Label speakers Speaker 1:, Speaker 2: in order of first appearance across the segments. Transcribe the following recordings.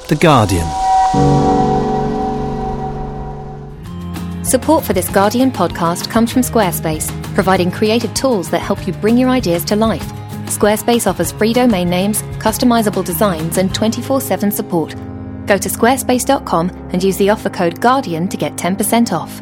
Speaker 1: The Guardian.
Speaker 2: Support for this Guardian podcast comes from Squarespace, providing creative tools that help you bring your ideas to life. Squarespace offers free domain names, customizable designs, and 24/7 support. Go to squarespace.com and use the offer code GUARDIAN to get 10% off.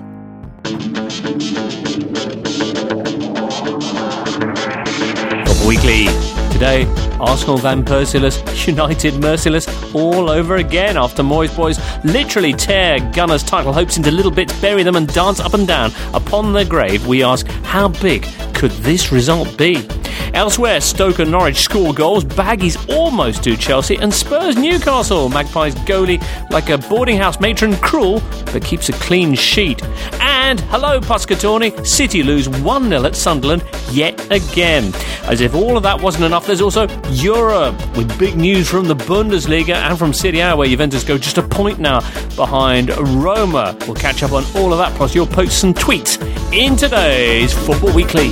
Speaker 3: Football Weekly. Today, Arsenal Van Persie's, United merciless all over again after Moyes boys literally tear Gunners' title hopes into little bits, bury them and dance up and down upon their grave. We ask, how big could this result be? Elsewhere, Stoke and Norwich score goals, Baggies almost do Chelsea, and Spurs Newcastle. Magpies goalie like a boarding house matron, cruel, but keeps a clean sheet. And, hello Puscatawny, City lose 1-0 at Sunderland yet again. As if all of that wasn't enough, there's also Europe, with big news from the Bundesliga and from Serie A, where Juventus go just a point now behind Roma. We'll catch up on all of that, plus your posts and tweets in today's Football Weekly.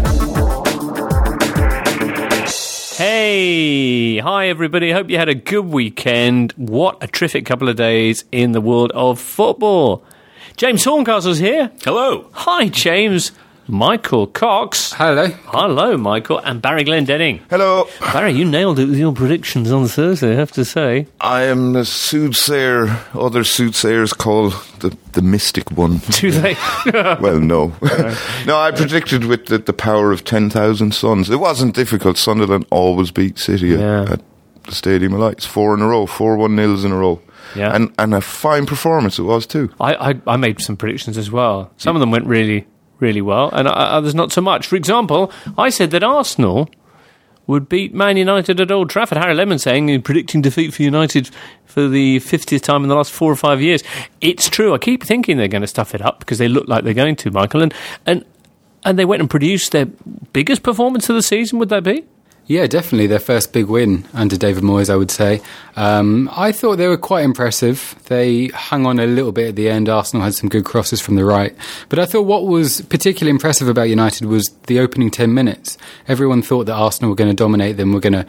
Speaker 3: Hey, hi everybody, hope you had a good weekend. What a terrific couple of days in the world of football. James Horncastle's here.
Speaker 4: Hello.
Speaker 3: Hi James. Michael Cox.
Speaker 5: Hello.
Speaker 3: Hello Michael. And Barry Glendenning.
Speaker 6: Hello.
Speaker 3: Barry, you nailed it with your predictions on Thursday, I have to say.
Speaker 6: I am the soothsayer other soothsayers call the mystic one.
Speaker 3: Do they?
Speaker 6: Well, no. No, I predicted with the power of 10,000 suns. It wasn't difficult. Sunderland always beat City at the Stadium of Lights. 4 in a row, 4 1-0s in a row.
Speaker 3: Yeah.
Speaker 6: And a fine performance it was too.
Speaker 3: I made some predictions as well. Some of them went really well, and others not so much. For example, I said that Arsenal would beat Man United at Old Trafford. Harry Lemon saying, predicting defeat for United for the 50th time in the last 4 or 5 years. It's true. I keep thinking they're going to stuff it up because they look like they're going to, Michael. And they went and produced their biggest performance of the season, would that be?
Speaker 5: Yeah, definitely their first big win under David Moyes, I would say. I thought they were quite impressive. They hung on a little bit at the end. Arsenal had some good crosses from the right. But I thought what was particularly impressive about United was the opening 10 minutes. Everyone thought that Arsenal were going to dominate them, were going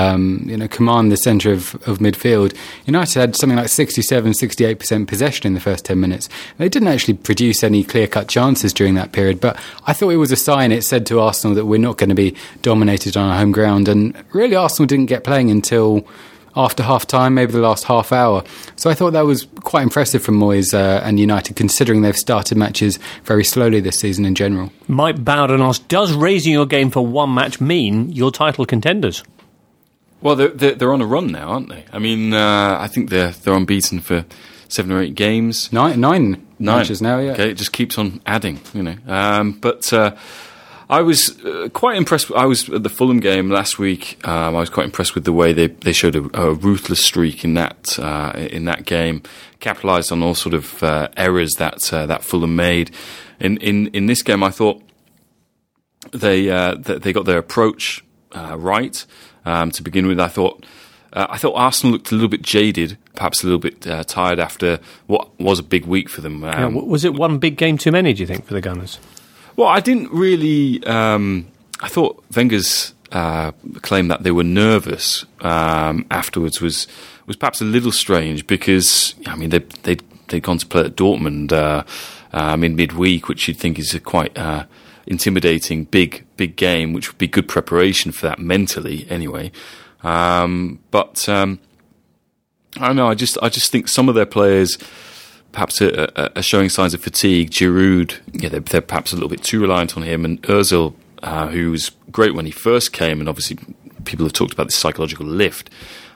Speaker 5: to command the centre of midfield. United had something like 67-68% possession in the first 10 minutes. They didn't actually produce any clear-cut chances during that period, but I thought it was a sign. It said to Arsenal that we're not going to be dominated on our home ground, and really Arsenal didn't get playing until after half-time, maybe the last half hour. So I thought that was quite impressive from Moyes and United, considering they've started matches very slowly this season in general.
Speaker 3: Mike Bowden asked, does raising your game for one match mean you're title contenders?
Speaker 4: Well, they're on a run now, aren't they? I mean, I think they're unbeaten for 7 or 8 games.
Speaker 5: Nine matches now, yeah.
Speaker 4: Okay, it just keeps on adding, But I was quite impressed. I was at the Fulham game last week. I was quite impressed with the way they showed a ruthless streak in that game, capitalised on all sort of errors that Fulham made. In this game, I thought they got their approach right. To begin with, I thought Arsenal looked a little bit jaded, perhaps a little bit tired after what was a big week for them.
Speaker 3: Was it one big game too many, do you think, for the Gunners?
Speaker 4: Well, I didn't really. I thought Wenger's claim that they were nervous afterwards was perhaps a little strange because they'd gone to play at Dortmund in midweek, which you'd think is a quite intimidating big game, which would be good preparation for that mentally anyway. But I don't know. I just think some of their players perhaps are showing signs of fatigue. Giroud, they're perhaps a little bit too reliant on him, and Ozil, who was great when he first came, and obviously people have talked about the psychological lift.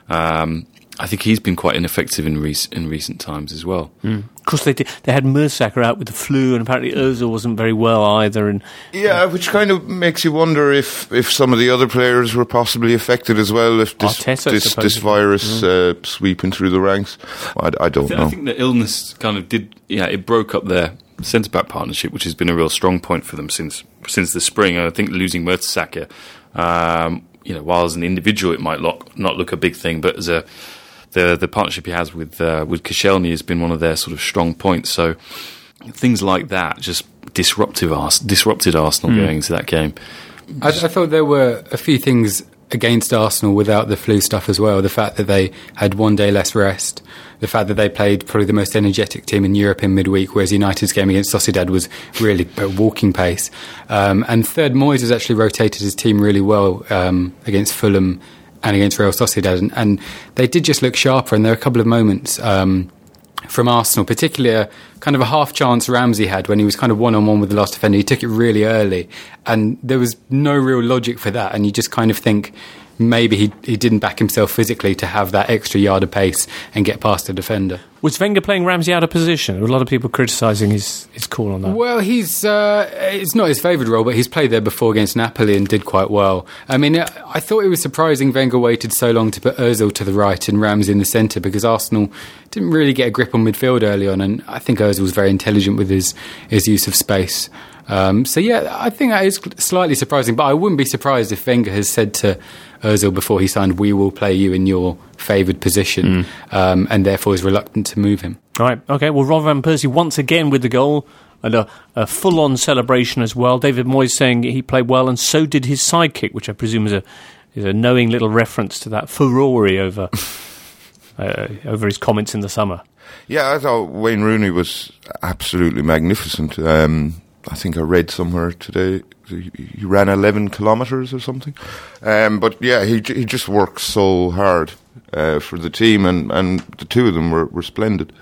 Speaker 4: I think he's been quite ineffective in recent times as well.
Speaker 3: Of course, they had Mertesacker out with the flu, and apparently Ozil wasn't very well either. And
Speaker 6: which kind of makes you wonder if some of the other players were possibly affected as well. If this virus sweeping through the ranks, I don't know.
Speaker 4: I think the illness kind of did. It broke up their centre back partnership, which has been a real strong point for them since the spring. And I think losing Mertesacker, while as an individual it might not look a big thing, but as the partnership he has with Koscielny has been one of their sort of strong points. So things like that just disrupted Arsenal going into that game.
Speaker 5: I thought there were a few things against Arsenal without the flu stuff as well. The fact that they had 1 day less rest, the fact that they played probably the most energetic team in Europe in midweek, whereas United's game against Sociedad was really a walking pace. And third, Moyes has actually rotated his team really well against Fulham and against Real Sociedad, and they did just look sharper. And there are a couple of moments from Arsenal, particularly a kind of a half chance Ramsey had when he was kind of one-on-one with the last defender. He took it really early, and there was no real logic for that, and you just kind of think maybe he didn't back himself physically to have that extra yard of pace and get past the defender.
Speaker 3: Was Wenger playing Ramsey out of position? There were a lot of people criticising his call on that.
Speaker 5: Well, it's not his favourite role, but he's played there before against Napoli and did quite well. I mean, I thought it was surprising Wenger waited so long to put Ozil to the right and Ramsey in the centre, because Arsenal didn't really get a grip on midfield early on, and I think Ozil was very intelligent with his use of space. So yeah, I think that is slightly surprising, but I wouldn't be surprised if Wenger has said to Ozil before he signed, "We will play you in your favoured position," and therefore is reluctant to move him.
Speaker 3: All right, okay. Well, Robin van Persie once again with the goal and a full-on celebration as well. David Moyes saying he played well, and so did his sidekick, which I presume is a knowing little reference to that furore over over his comments in the summer.
Speaker 6: Yeah, I thought Wayne Rooney was absolutely magnificent. I think I read somewhere today he ran 11 kilometres or something. But yeah, he just worked so hard for the team, and the two of them were splendid.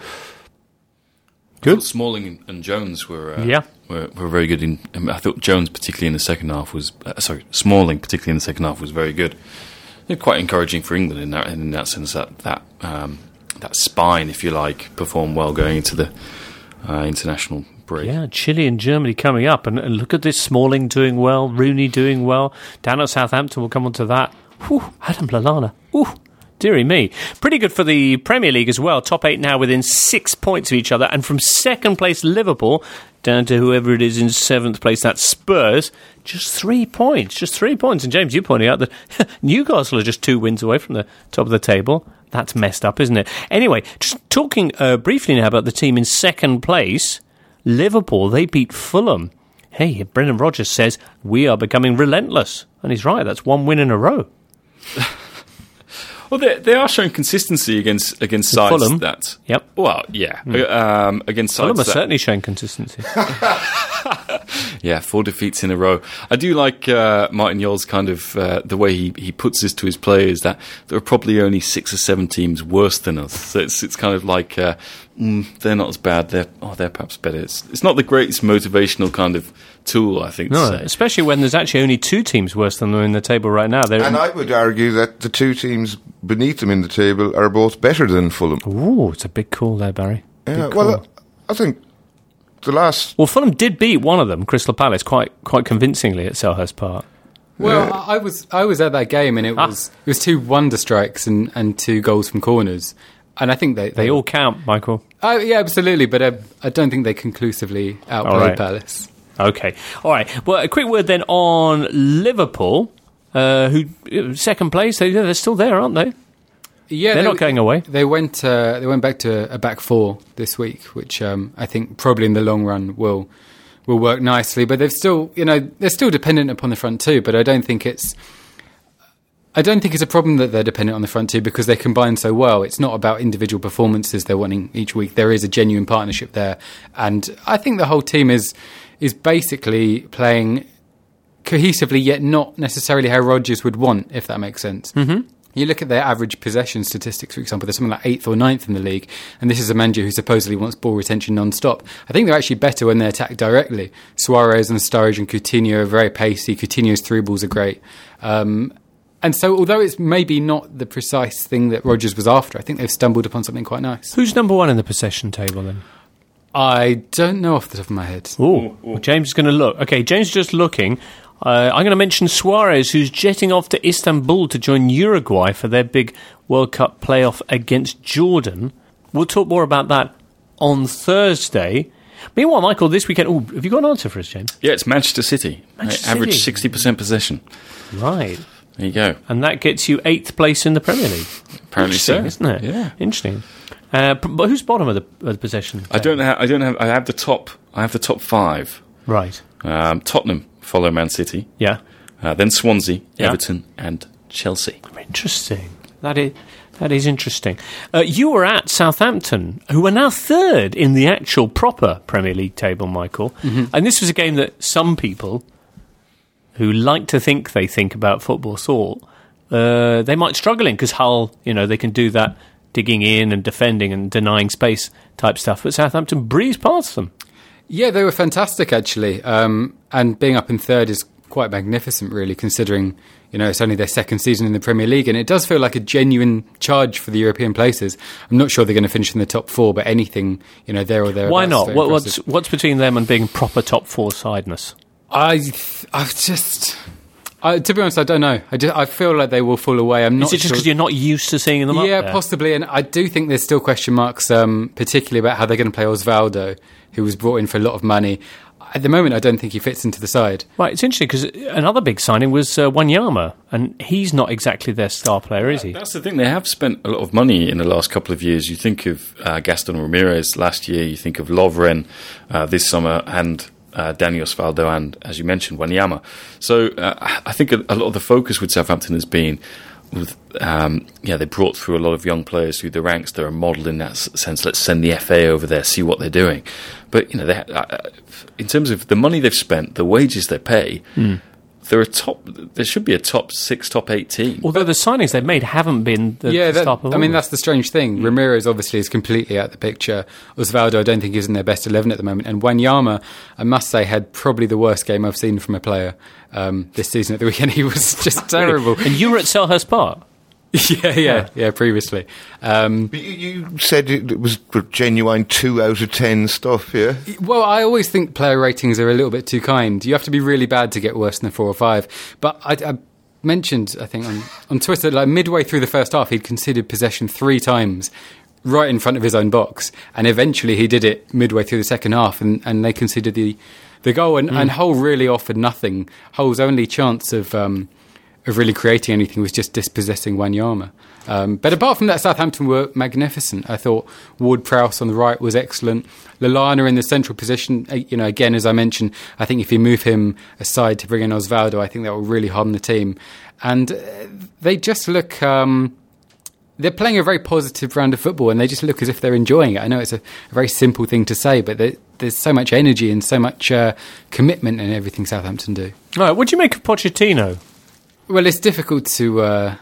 Speaker 4: Good. Smalling and Jones were very good. I thought Jones, particularly in the second half, Smalling, particularly in the second half, was very good. They're quite encouraging for England in that sense. That spine, if you like, performed well going into the international break.
Speaker 3: Yeah, Chile and Germany coming up, and look at this: Smalling doing well, Rooney doing well. Down at Southampton, we'll come on to that. Whew, Adam Lallana. Ooh, dearie me. Pretty good for the Premier League as well. Top 8 now within 6 points of each other, and from second place Liverpool down to whoever it is in 7th place, that's Spurs, just 3 points. Just 3 points. And James, you pointing out that Newcastle are just 2 wins away from the top of the table. That's messed up, isn't it? Anyway, just talking briefly now about the team in second place, Liverpool, they beat Fulham. Hey, Brendan Rodgers says, we are becoming relentless. And he's right, that's 1 win in a row.
Speaker 4: Well, they are showing consistency against sides
Speaker 3: Fulham.
Speaker 4: that...
Speaker 3: Yep.
Speaker 4: Well, yeah. Against sides
Speaker 3: Fulham are
Speaker 4: that...
Speaker 3: certainly showing consistency.
Speaker 4: Yeah, 4 defeats in a row. I do like Martin Jol's kind of the way he puts this to his players, that there are probably only 6 or 7 teams worse than us. So it's kind of like they're not as bad. They're perhaps better. It's not the greatest motivational kind of tool, I think.
Speaker 3: No,
Speaker 4: to say.
Speaker 3: especially when there's actually only 2 teams worse than them in the table right now.
Speaker 6: And I would argue that the 2 teams beneath them in the table are both better than Fulham.
Speaker 3: Ooh, it's a big call there, Barry.
Speaker 6: Yeah, well, I think the last...
Speaker 3: Well, Fulham did beat one of them, Crystal Palace, quite convincingly at Selhurst Park.
Speaker 5: Well, I was at that game, and it was 2 wonder strikes and 2 goals from corners, and I think
Speaker 3: they all count, Michael.
Speaker 5: Yeah, absolutely, but I don't think they conclusively outplayed Palace.
Speaker 3: Okay, all right. Well, a quick word then on Liverpool, who second place. They're still there, aren't they?
Speaker 5: Yeah,
Speaker 3: they're not going away.
Speaker 5: They went back to a back 4 this week, which I think probably in the long run will work nicely. But they're still dependent upon the front 2. But I don't think it's a problem that they're dependent on the front 2, because they combine so well. It's not about individual performances they're wanting each week. There is a genuine partnership there, and I think the whole team is basically playing cohesively, yet not necessarily how Rodgers would want, if that makes sense. Mm-hmm. You look at their average possession statistics, for example, they're something like 8th or 9th in the league, and this is a manager who supposedly wants ball retention non-stop. I think they're actually better when they attack directly. Suarez and Sturridge and Coutinho are very pacey. Coutinho's through balls are great. And so, although it's maybe not the precise thing that Rodgers was after, I think they've stumbled upon something quite nice.
Speaker 3: Who's number 1 in the possession table, then?
Speaker 5: I don't know off the top of my head.
Speaker 3: Ooh. Well, James is going to look. Okay, James is just looking. I'm going to mention Suarez, who's jetting off to Istanbul to join Uruguay for their big World Cup playoff against Jordan. We'll talk more about that on Thursday. Meanwhile, Michael, this weekend... have you got an answer for us, James?
Speaker 4: Yeah, it's Manchester City. Average 60% possession.
Speaker 3: Right.
Speaker 4: There you go.
Speaker 3: And that gets you 8th place in the Premier League.
Speaker 4: Apparently so,
Speaker 3: isn't it?
Speaker 4: Yeah.
Speaker 3: Interesting. But who's bottom of the possession?
Speaker 4: I have the top 5.
Speaker 3: Right.
Speaker 4: Tottenham follow Man City.
Speaker 3: Yeah.
Speaker 4: Then Swansea, Everton, and Chelsea.
Speaker 3: Interesting. That is interesting. You were at Southampton, who are now third in the actual proper Premier League table, Michael. Mm-hmm. And this was a game that some people who like to think they think about football thought they might struggle in, because Hull, they can do that digging in and defending and denying space type stuff. But Southampton breezed past them.
Speaker 5: Yeah, they were fantastic, actually. And being up in third is quite magnificent, really, considering it's only their second season in the Premier League, and it does feel like a genuine charge for the European places. I'm not sure they're going to finish in the top four, but anything there or there.
Speaker 3: Why not? What's between them and being proper top four sideness?
Speaker 5: To be honest, I don't know. I feel like they will fall away. I'm not.
Speaker 3: Is it just because you're not used to seeing them up there?
Speaker 5: Yeah, possibly. And I do think there's still question marks, particularly about how they're going to play Osvaldo, who was brought in for a lot of money. At the moment, I don't think he fits into the side.
Speaker 3: Right, it's interesting because another big signing was Wanyama, and he's not exactly their star player, is he?
Speaker 4: That's the thing. They have spent a lot of money in the last couple of years. You think of Gaston Ramirez last year, you think of Lovren this summer, and Dani Osvaldo, and, as you mentioned, Wanyama. So I think a lot of the focus with Southampton has been with, they brought through a lot of young players through the ranks. They're a model in that sense. Let's send the FA over there, see what they're doing. But in terms of the money they've spent, the wages they pay, there should be a top 6, top 8 team.
Speaker 3: Although the signings they've made haven't been the star performers.
Speaker 5: I mean, that's the strange thing. Ramirez obviously is completely out of the picture. Osvaldo, I don't think, is in their best 11 at the moment. And Wanyama, I must say, had probably the worst game I've seen from a player this season at the weekend. He was just terrible.
Speaker 3: And you were at Selhurst Park?
Speaker 5: Yeah, previously.
Speaker 6: You said it was genuine 2 out of 10 stuff, yeah?
Speaker 5: Well, I always think player ratings are a little bit too kind. You have to be really bad to get worse than a 4 or 5. But I mentioned, I think, on Twitter, like midway through the first half, he'd conceded possession 3 times right in front of his own box. And eventually he did it midway through the second half, and they conceded the goal. And Hull really offered nothing. Hull's only chance of really creating anything was just dispossessing Wanyama. But apart from that, Southampton were magnificent. I thought Ward-Prowse on the right was excellent. Lallana in the central position, again, as I mentioned, I think if you move him aside to bring in Osvaldo, I think that will really harm the team. And they just look... they're playing a very positive round of football, and they just look as if they're enjoying it. I know it's a very simple thing to say, but there's so much energy and so much commitment in everything Southampton do.
Speaker 3: All right, what do you make of Pochettino?
Speaker 5: Well, it's difficult to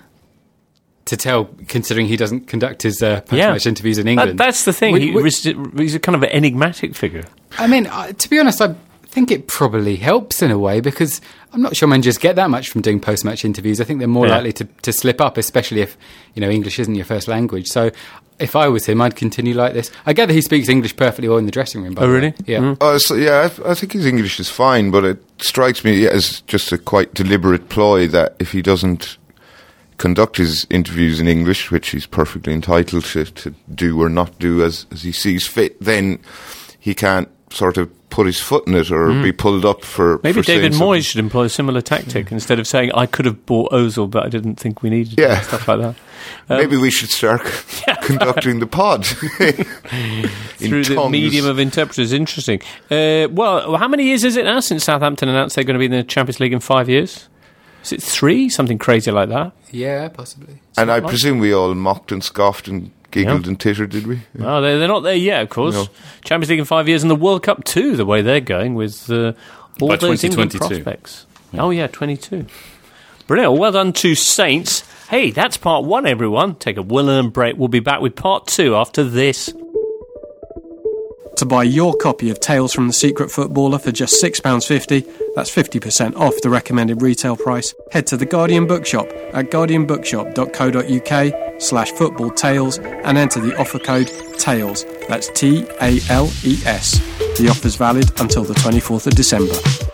Speaker 5: tell, considering he doesn't conduct his post-match interviews in England.
Speaker 3: That's the thing. He's a kind of an enigmatic figure.
Speaker 5: I mean, to be honest, I think it probably helps in a way, because I'm not sure managers get that much from doing post-match interviews. I think they're more likely to slip up, especially if English isn't your first language. So if I was him, I'd continue like this. I gather he speaks English perfectly well in the dressing room.
Speaker 3: Oh, really?
Speaker 5: Yeah.
Speaker 6: I think his English is fine, but it strikes me as just a quite deliberate ploy that if he doesn't conduct his interviews in English, which he's perfectly entitled to do or not do as he sees fit, then he can't sort of put his foot in it or be pulled up for...
Speaker 3: Maybe
Speaker 6: for
Speaker 3: David Moyes should employ a similar tactic instead of saying, I could have bought Ozil, but I didn't think we needed it, stuff like that.
Speaker 6: Maybe we should start conducting the pod.
Speaker 3: Through the medium of interpreters. Interesting. Well, how many years is it now since Southampton announced they're going to be in the Champions League in 5 years? Is it 3? Something crazy like that?
Speaker 5: Yeah, possibly.
Speaker 6: And I presume we all mocked and scoffed and giggled and tittered, did we?
Speaker 3: Yeah. Well, they're not there yet, of course. No. Champions League in 5 years, and the World Cup too, the way they're going with all those England prospects. Yeah. Oh, yeah, 22. Brilliant. Well done to Saints. Hey, that's part 1, everyone. Take a well-earned break. We'll be back with part 2 after this.
Speaker 1: To buy your copy of Tales from the Secret Footballer for just £6.50, that's 50% off the recommended retail price, head to the Guardian Bookshop at guardianbookshop.co.uk/footballtales and enter the offer code TALES, that's TALES. The offer's valid until the 24th of December.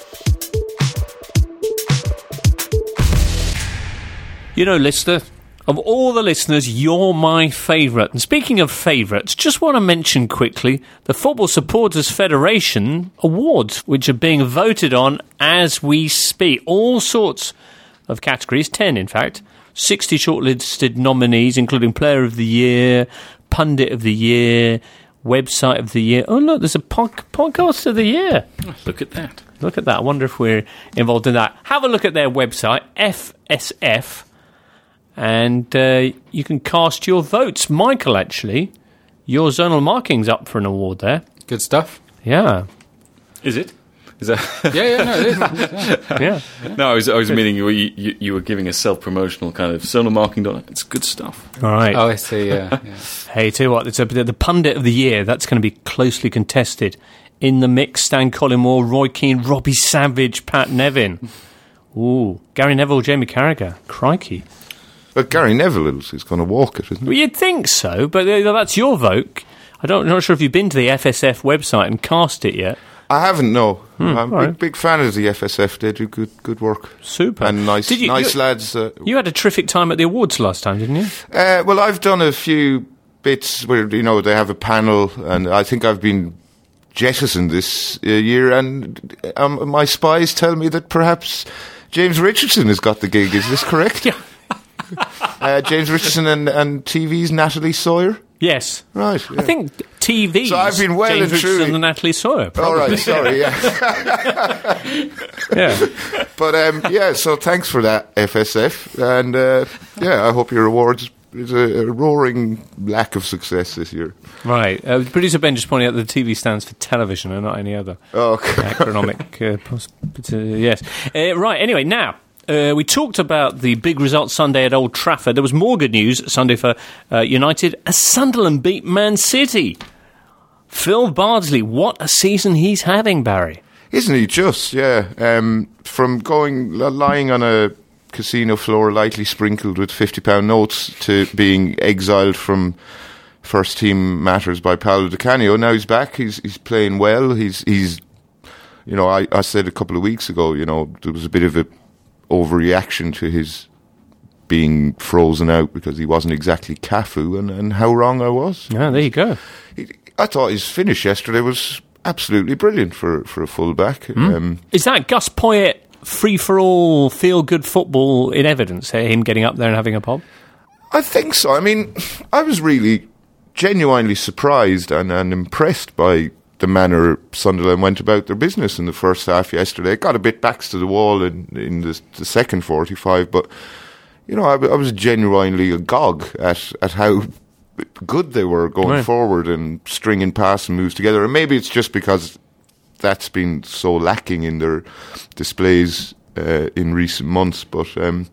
Speaker 3: Listener, of all the listeners, you're my favourite. And speaking of favourites, just want to mention quickly the Football Supporters Federation Awards, which are being voted on as we speak. All sorts of categories, 10 in fact, 60 shortlisted nominees, including Player of the Year, Pundit of the Year, Website of the Year. Oh, look, there's a Podcast of the Year.
Speaker 4: Look at that.
Speaker 3: Look at that. I wonder if we're involved in that. Have a look at their website, FSF. and you can cast your votes. Michael, actually, your zonal marking's up for an award there.
Speaker 5: Good stuff.
Speaker 3: Yeah.
Speaker 4: Is it? Is that?
Speaker 5: Yeah, no, it is.
Speaker 3: Yeah.
Speaker 4: No, I was meaning you were giving a self-promotional kind of zonal marking. It's good stuff.
Speaker 3: All right.
Speaker 5: Oh, I see, yeah.
Speaker 3: Hey, tell you what, it's the pundit of the year. That's going to be closely contested. In the mix, Stan Collymore, Roy Keane, Robbie Savage, Pat Nevin. Ooh, Gary Neville, Jamie Carragher. Crikey.
Speaker 6: But Gary Neville is going to walk it, isn't he?
Speaker 3: Well, you'd think so, but that's your vote. I'm not sure if you've been to the FSF website and cast it yet.
Speaker 6: I haven't, no. I'm a
Speaker 3: right.
Speaker 6: big fan of the FSF. They do good work.
Speaker 3: Super.
Speaker 6: And nice lads.
Speaker 3: You had a terrific time at the awards last time, didn't you?
Speaker 6: Well, I've done a few bits where, they have a panel, and I think I've been jettisoned this year, and my spies tell me that perhaps James Richardson has got the gig. Is this correct?
Speaker 3: Yeah.
Speaker 6: James Richardson and TV's Natalie Sawyer?
Speaker 3: Yes.
Speaker 6: Right. Yeah.
Speaker 3: I think TV's
Speaker 6: So I've been well
Speaker 3: James
Speaker 6: and truly...
Speaker 3: Richardson and Natalie Sawyer.
Speaker 6: All right, sorry, yeah.
Speaker 3: Yeah.
Speaker 6: But, so thanks for that, FSF. And, I hope your awards is a roaring lack of success this year.
Speaker 3: Right. Producer Ben just pointing out that the TV stands for television and not any other economic yes. Right, anyway, now... we talked about the big result Sunday at Old Trafford. There was more good news Sunday for United as Sunderland beat Man City. Phil Bardsley, what a season he's having, Barry.
Speaker 6: Isn't he just, yeah. From lying on a casino floor lightly sprinkled with £50 notes to being exiled from first team matters by Paolo Di Canio. Now he's back, he's playing well. He's I said a couple of weeks ago, there was a bit of a overreaction to his being frozen out because he wasn't exactly Cafu, and how wrong I was.
Speaker 3: Yeah, there you go.
Speaker 6: I thought his finish yesterday was absolutely brilliant for a full-back.
Speaker 3: Is that Gus Poyet free-for-all, feel-good football in evidence, him getting up there and having a pop?
Speaker 6: I think so. I mean, I was really genuinely surprised and impressed by the manner Sunderland went about their business in the first half yesterday. It got a bit backs to the wall in the second 45, but I was genuinely agog at how good they were going forward and stringing pass and moves together. And maybe it's just because that's been so lacking in their displays in recent months. But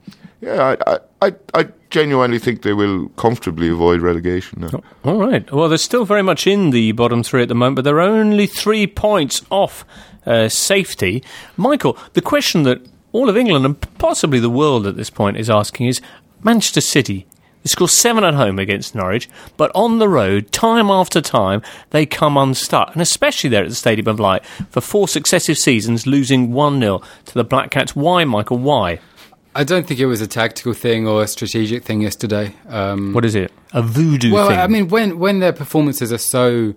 Speaker 6: I genuinely think they will comfortably avoid relegation now.
Speaker 3: All right. Well, they're still very much in the bottom three at the moment, but they're only 3 points off safety. Michael, the question that all of England and possibly the world at this point is asking is, Manchester City, they score 7 at home against Norwich, but on the road, time after time, they come unstuck. And especially there at the Stadium of Light, for 4 successive seasons, losing 1-0 to the Black Cats. Why, Michael, why?
Speaker 5: I don't think it was a tactical thing or a strategic thing yesterday.
Speaker 3: What is it? A voodoo thing?
Speaker 5: Well, I mean, when their performances are so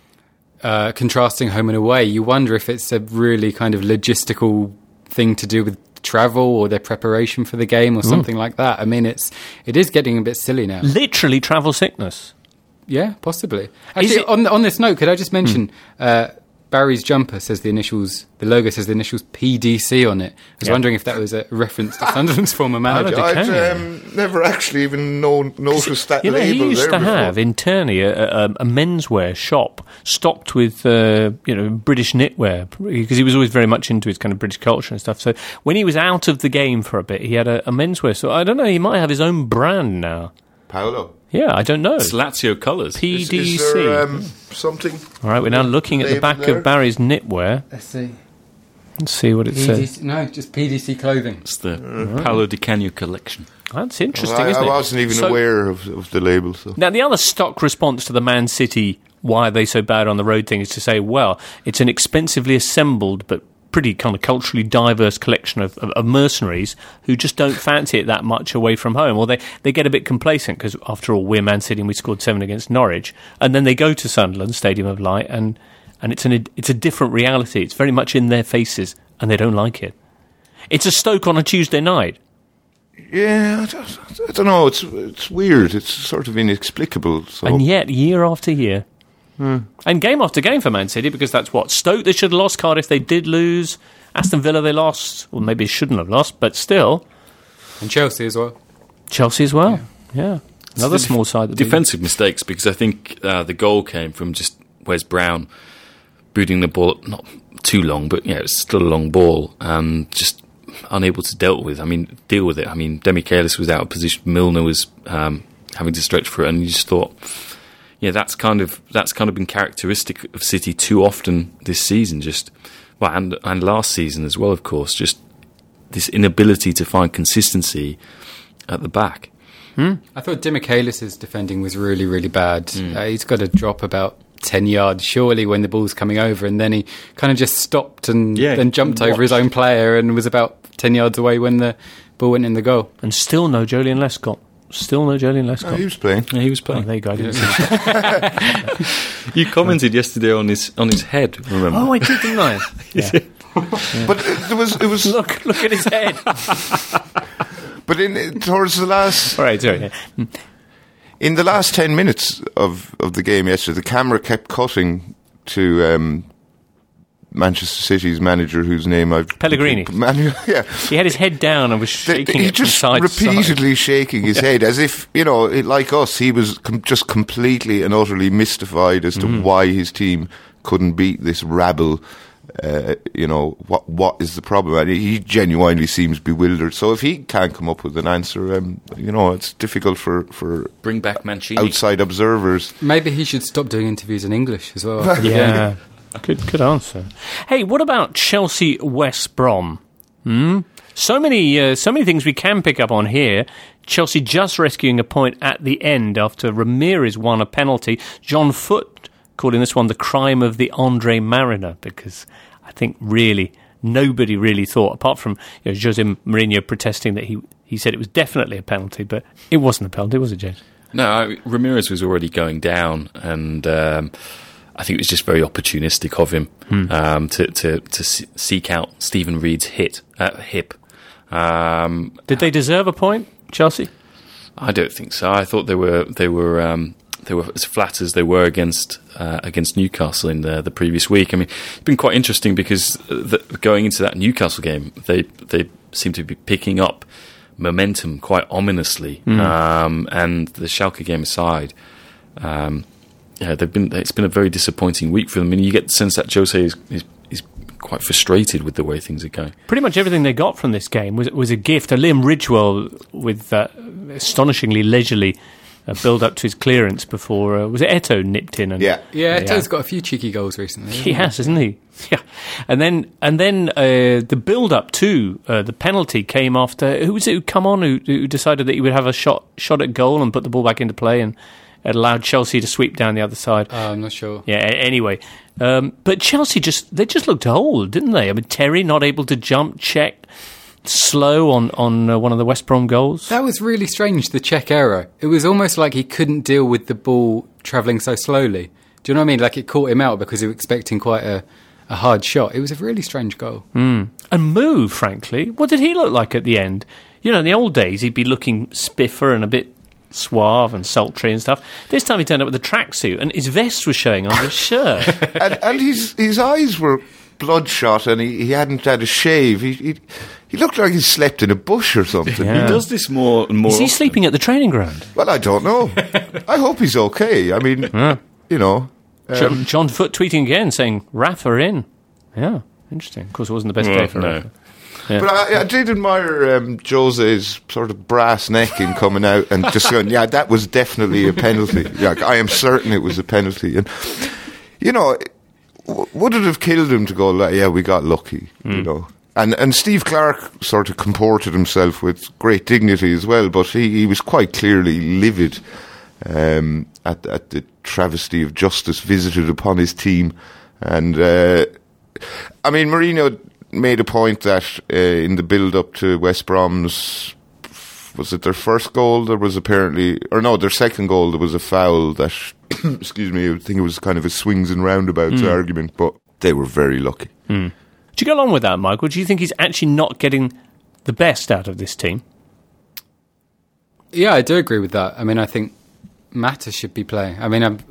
Speaker 5: contrasting home and away, you wonder if it's a really kind of logistical thing to do with travel or their preparation for the game or something like that. I mean, it is getting a bit silly now.
Speaker 3: Literally travel sickness.
Speaker 5: Yeah, possibly. Actually, on this note, could I just mention Barry's jumper says the logo says the initials PDC on it. I was wondering if that was a reference to Sunderland's former manager.
Speaker 6: I'd never actually even noticed that label.
Speaker 3: He used to have in Turney a menswear shop stocked with British knitwear because he was always very much into his kind of British culture and stuff. So when he was out of the game for a bit, he had a menswear. So I don't know. He might have his own brand now.
Speaker 6: Paolo.
Speaker 3: Yeah, I don't know.
Speaker 4: It's Lazio colours.
Speaker 3: PDC.
Speaker 6: Is there, something?
Speaker 3: All right, we're now looking at the back of Barry's knitwear.
Speaker 5: Let's see.
Speaker 3: Let's see what it says.
Speaker 5: No, just PDC clothing.
Speaker 4: It's the Paolo Di Canio collection.
Speaker 3: That's interesting, isn't it?
Speaker 6: I wasn't even aware of the label. So.
Speaker 3: Now, the other stock response to the Man City why are they so bad on the road thing is to say, well, it's an expensively assembled but pretty kind of culturally diverse collection of mercenaries who just don't fancy it that much away from home, or they get a bit complacent because, after all, we're Man City and we scored 7 against Norwich, and then they go to Sunderland, Stadium of Light, and it's a different reality. It's very much in their faces, and they don't like it. It's a Stoke on a Tuesday night.
Speaker 6: Yeah, I don't know. It's weird. It's sort of inexplicable. So.
Speaker 3: And yet, year after year... And game after game for Man City, because that's what Stoke they should have lost, Cardiff they did lose, Aston Villa they lost, or maybe shouldn't have lost, but still.
Speaker 5: And Chelsea as well.
Speaker 3: Chelsea as well. Yeah. Another small side.
Speaker 4: Defensive mistakes, because I think the goal came from just Wes Brown booting the ball, not too long, but it's still a long ball, and just unable to deal with it. I mean, Demichelis was out of position. Milner was having to stretch for it, and you just thought, that's kind of been characteristic of City too often this season. And last season as well, of course. Just this inability to find consistency at the back.
Speaker 5: I thought Demichelis' defending was really, really bad. He's got to drop about 10 yards, surely, when the ball's coming over, and then he kind of just stopped and then jumped over his own player and was about 10 yards away when the ball went in the goal.
Speaker 3: And still no Joleon Lescott.
Speaker 6: He was playing.
Speaker 4: Yeah, he was playing.
Speaker 3: Oh, there you go.
Speaker 4: You commented yesterday on his head, remember?
Speaker 3: Oh, I did, didn't I? Yeah.
Speaker 6: But it was
Speaker 3: Look at his head.
Speaker 6: But towards the last...
Speaker 3: All right, sorry.
Speaker 6: In the last 10 minutes of the game yesterday, the camera kept cutting to Manchester City's manager, whose name I've...
Speaker 3: Pellegrini. He had his head down and was shaking it from side to side.
Speaker 6: He just repeatedly shaking his head, as if, like us, he was just completely and utterly mystified as to why his team couldn't beat this rabble. What is the problem? And he genuinely seems bewildered. So if he can't come up with an answer, it's difficult for
Speaker 4: bring back Mancini,
Speaker 6: outside observers.
Speaker 5: Maybe he should stop doing interviews in English as well.
Speaker 3: Yeah, good answer. Hey, what about Chelsea West Brom? So many things we can pick up on here. Chelsea just rescuing a point at the end after Ramirez won a penalty. John Foot calling this one the crime of the Andre Mariner, because I think really nobody really thought, apart from Jose Mourinho protesting that he said it was definitely a penalty, but it wasn't a penalty, was it, James?
Speaker 4: No, Ramirez was already going down, and I think it was just very opportunistic of him to seek out Stephen Reed's hip.
Speaker 3: Did they deserve a point, Chelsea?
Speaker 4: I don't think so. I thought they were as flat as they were against Newcastle in the previous week. I mean, it's been quite interesting because going into that Newcastle game, they seem to be picking up momentum quite ominously. And the Schalke game aside, it's been a very disappointing week for them. I mean, you get the sense that Jose is quite frustrated with the way things are going. Pretty
Speaker 3: much everything they got from this game was a gift. Liam Ridgewell with astonishingly leisurely build up to his clearance before was it Eto'o nipped in?
Speaker 5: Eto'o's got a few cheeky goals recently.
Speaker 3: He has, hasn't he? Yeah, and then the build up to the penalty came after who was it who come on who decided that he would have a shot at goal and put the ball back into play, and it allowed Chelsea to sweep down the other side.
Speaker 5: I'm not sure.
Speaker 3: Yeah. Anyway, but Chelsea just looked old, didn't they? I mean, Terry not able to jump, check. Slow on one of the West Brom goals.
Speaker 5: That was really strange, the check error. It was almost like he couldn't deal with the ball travelling so slowly. Do you know what I mean? Like it caught him out because he was expecting quite a hard shot. It was a really strange goal.
Speaker 3: And Moo, frankly, what did he look like at the end? In the old days he'd be looking spiffer and a bit suave and sultry and stuff. This time he turned up with a tracksuit and his vest was showing on his shirt.
Speaker 6: and his eyes were bloodshot and he hadn't had a shave. He looked like he slept in a bush or something.
Speaker 4: Yeah. He does this more and more.
Speaker 3: Is he sleeping at the training ground?
Speaker 6: Well, I don't know. I hope he's okay. I mean,
Speaker 3: John Foot tweeting again saying, Rafa in. Yeah, interesting. Of course, it wasn't the best day for Rafa. Yeah.
Speaker 6: But I did admire Jose's sort of brass neck in coming out and just going, yeah, that was definitely a penalty. I am certain it was a penalty. And, would it have killed him to go, yeah, we got lucky, And Steve Clarke sort of comported himself with great dignity as well, but he was quite clearly livid at the travesty of justice visited upon his team. And, Mourinho made a point that in the build-up to West Brom's, was it their first goal? There was their second goal, there was a foul that, excuse me, I think it was kind of a swings and roundabouts argument, but they were very lucky.
Speaker 3: Do you go along with that, Michael? Do you think he's actually not getting the best out of this team? Yeah,
Speaker 5: I do agree with that. I mean, I think Mata should be playing. I mean,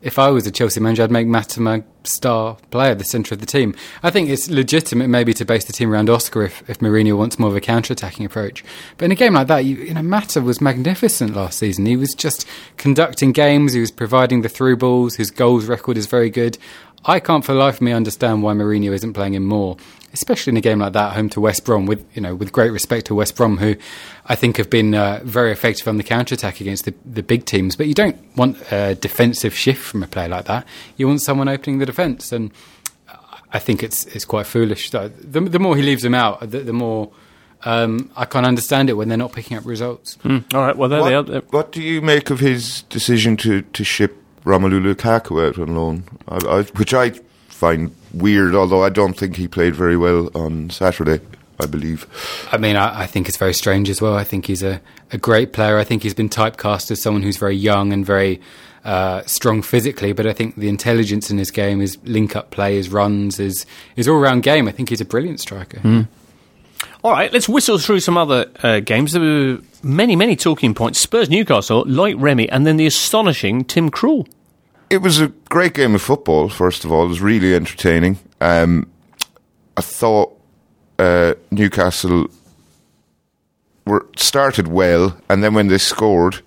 Speaker 5: if I was a Chelsea manager, I'd make Mata my star player, the centre of the team. I think it's legitimate maybe to base the team around Oscar if Mourinho wants more of a counter-attacking approach. But in a game like that, Mata was magnificent last season. He was just conducting games, he was providing the through balls, his goals record is very good. I can't for the life of me understand why Mourinho isn't playing him more, especially in a game like that, home to West Brom, with great respect to West Brom, who I think have been very effective on the counter-attack against the big teams. But you don't want a defensive shift from a player like that. You want someone opening the defence, and I think it's quite foolish. The more he leaves them out, the more I can't understand it when they're not picking up results.
Speaker 3: All right, well, there they are.
Speaker 6: What do you make of his decision to ship Romelu Lukaku out on loan, which I find weird, although I don't think he played very well on Saturday, I believe.
Speaker 5: I mean, I think it's very strange as well. I think he's a great player. I think he's been typecast as someone who's very young and very strong physically, but I think the intelligence in his game, his link-up play, his runs, his all-round game, I think he's a brilliant striker.
Speaker 3: All right, let's whistle through some other games. There were many, many talking points. Spurs-Newcastle, Loic Remy, and then the astonishing Tim Krul.
Speaker 6: It was a great game of football, first of all. It was really entertaining. I thought Newcastle started well, and then when they scored,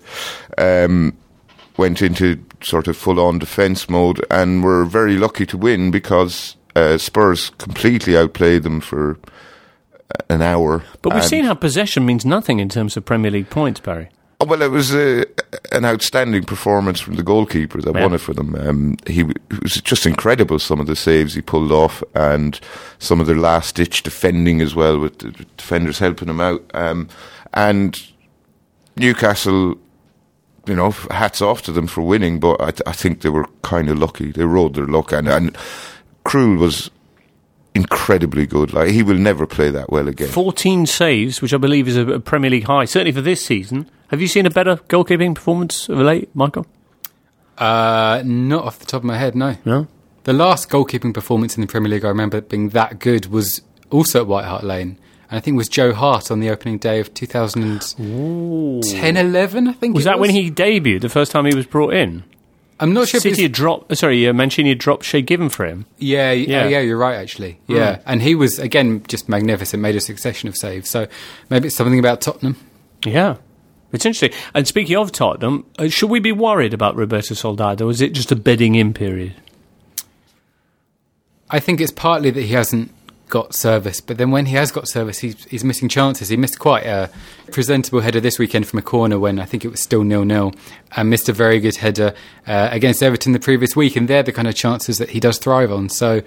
Speaker 6: went into sort of full-on defence mode, and were very lucky to win because Spurs completely outplayed them for an hour.
Speaker 3: But we've seen how possession means nothing in terms of Premier League points, Barry.
Speaker 6: Oh, well, it was an outstanding performance from the goalkeeper that won it for them. It was just incredible, some of the saves he pulled off, and some of their last-ditch defending as well, with the defenders helping him out. And Newcastle, hats off to them for winning, but I think they were kind of lucky. They rode their luck, and Krul was incredibly good. Like, he will never play that well again.
Speaker 3: 14 saves, which I believe is a Premier League high, certainly for this season. Have you seen a better goalkeeping performance of late, Michael?
Speaker 5: Not off the top of my head, no.
Speaker 3: No?
Speaker 5: The last goalkeeping performance in the Premier League I remember being that good was also at White Hart Lane. And I think it was Joe Hart on the opening day of 2010-11, I think. Was
Speaker 3: that when he debuted, the first time he was brought in?
Speaker 5: I'm not sure.
Speaker 3: Mancini had dropped Shay Given for him.
Speaker 5: Yeah, you're right, actually. Yeah, and he was, again, just magnificent, made a succession of saves. So maybe it's something about Tottenham.
Speaker 3: Yeah, it's interesting. And speaking of Tottenham, should we be worried about Roberto Soldado, or is it just a bedding in period?
Speaker 5: I think it's partly that he hasn't got service, but then when he has got service, he's missing chances. He missed quite a presentable header this weekend from a corner when I think it was still 0-0, and missed a very good header against Everton the previous week, and they're the kind of chances that he does thrive on. So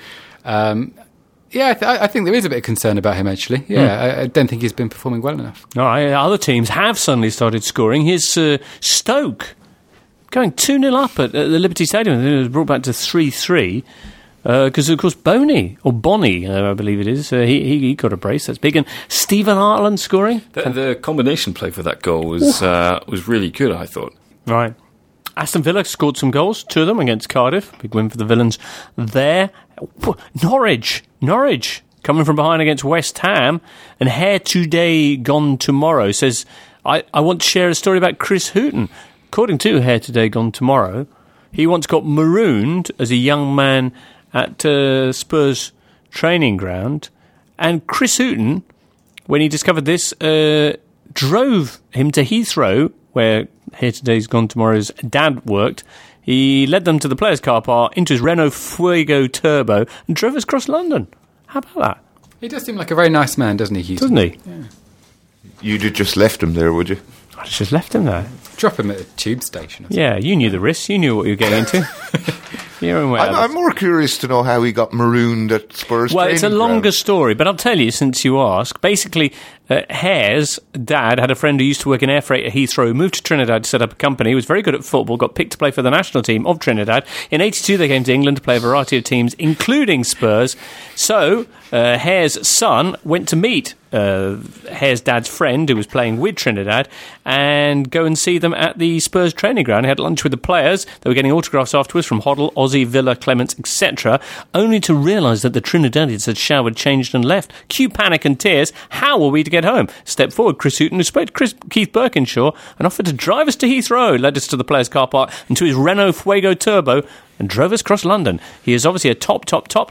Speaker 5: I think there is a bit of concern about him, actually. I don't think he's been performing well enough.
Speaker 3: All right, other teams have suddenly started scoring. Here's Stoke going 2-0 up at the Liberty Stadium. It was brought back to 3-3. Because, of course, Bonnie, I believe it is, he got a brace, that's big. And Stephen Hartland scoring.
Speaker 4: The combination play for that goal was really good, I thought.
Speaker 3: Right. Aston Villa scored some goals, 2 of them against Cardiff. Big win for the Villains there. Norwich, coming from behind against West Ham. And Hair Today Gone Tomorrow says, I want to share a story about Chris Hughton. According to Hair Today Gone Tomorrow, he once got marooned as a young man at Spurs training ground, and Chris Hughton, when he discovered this, drove him to Heathrow, where Here Today's Gone Tomorrow's dad worked. He led them to the players' car park, into his Renault Fuego Turbo, and drove us across London. How about that?
Speaker 5: He does seem like a very nice man, doesn't he, Hughton?
Speaker 3: Doesn't he?
Speaker 5: Yeah.
Speaker 6: You'd have just left him there, would you?
Speaker 3: I'd just left him there.
Speaker 5: Drop him at a tube station.
Speaker 3: Yeah, you knew the risks. You knew what you were getting into.
Speaker 6: I'm more curious to know how he got marooned at Spurs.
Speaker 3: Well, it's a longer
Speaker 6: ground.
Speaker 3: story, but I'll tell you since you ask. Basically, Hare's dad had a friend who used to work in air freight at Heathrow, moved to Trinidad to set up a company. He was very good at football, got picked to play for the national team of Trinidad. In '82, they came to England to play a variety of teams, including Spurs. So, Hare's son went to meet Hare's dad's friend who was playing with Trinidad and go and see them at the Spurs training ground. He had lunch with the players. They were getting autographs afterwards from Hoddle, Ozzy, Villa, Clements, etc., only to realise that the Trinidadians had showered, changed and left. Cue panic and tears. How were we to get home? Step forward Chris Hughton, who spoke to Keith Birkinshaw and offered to drive us to Heathrow, led us to the players' car park and to his Renault Fuego Turbo and drove us across London. He is obviously a top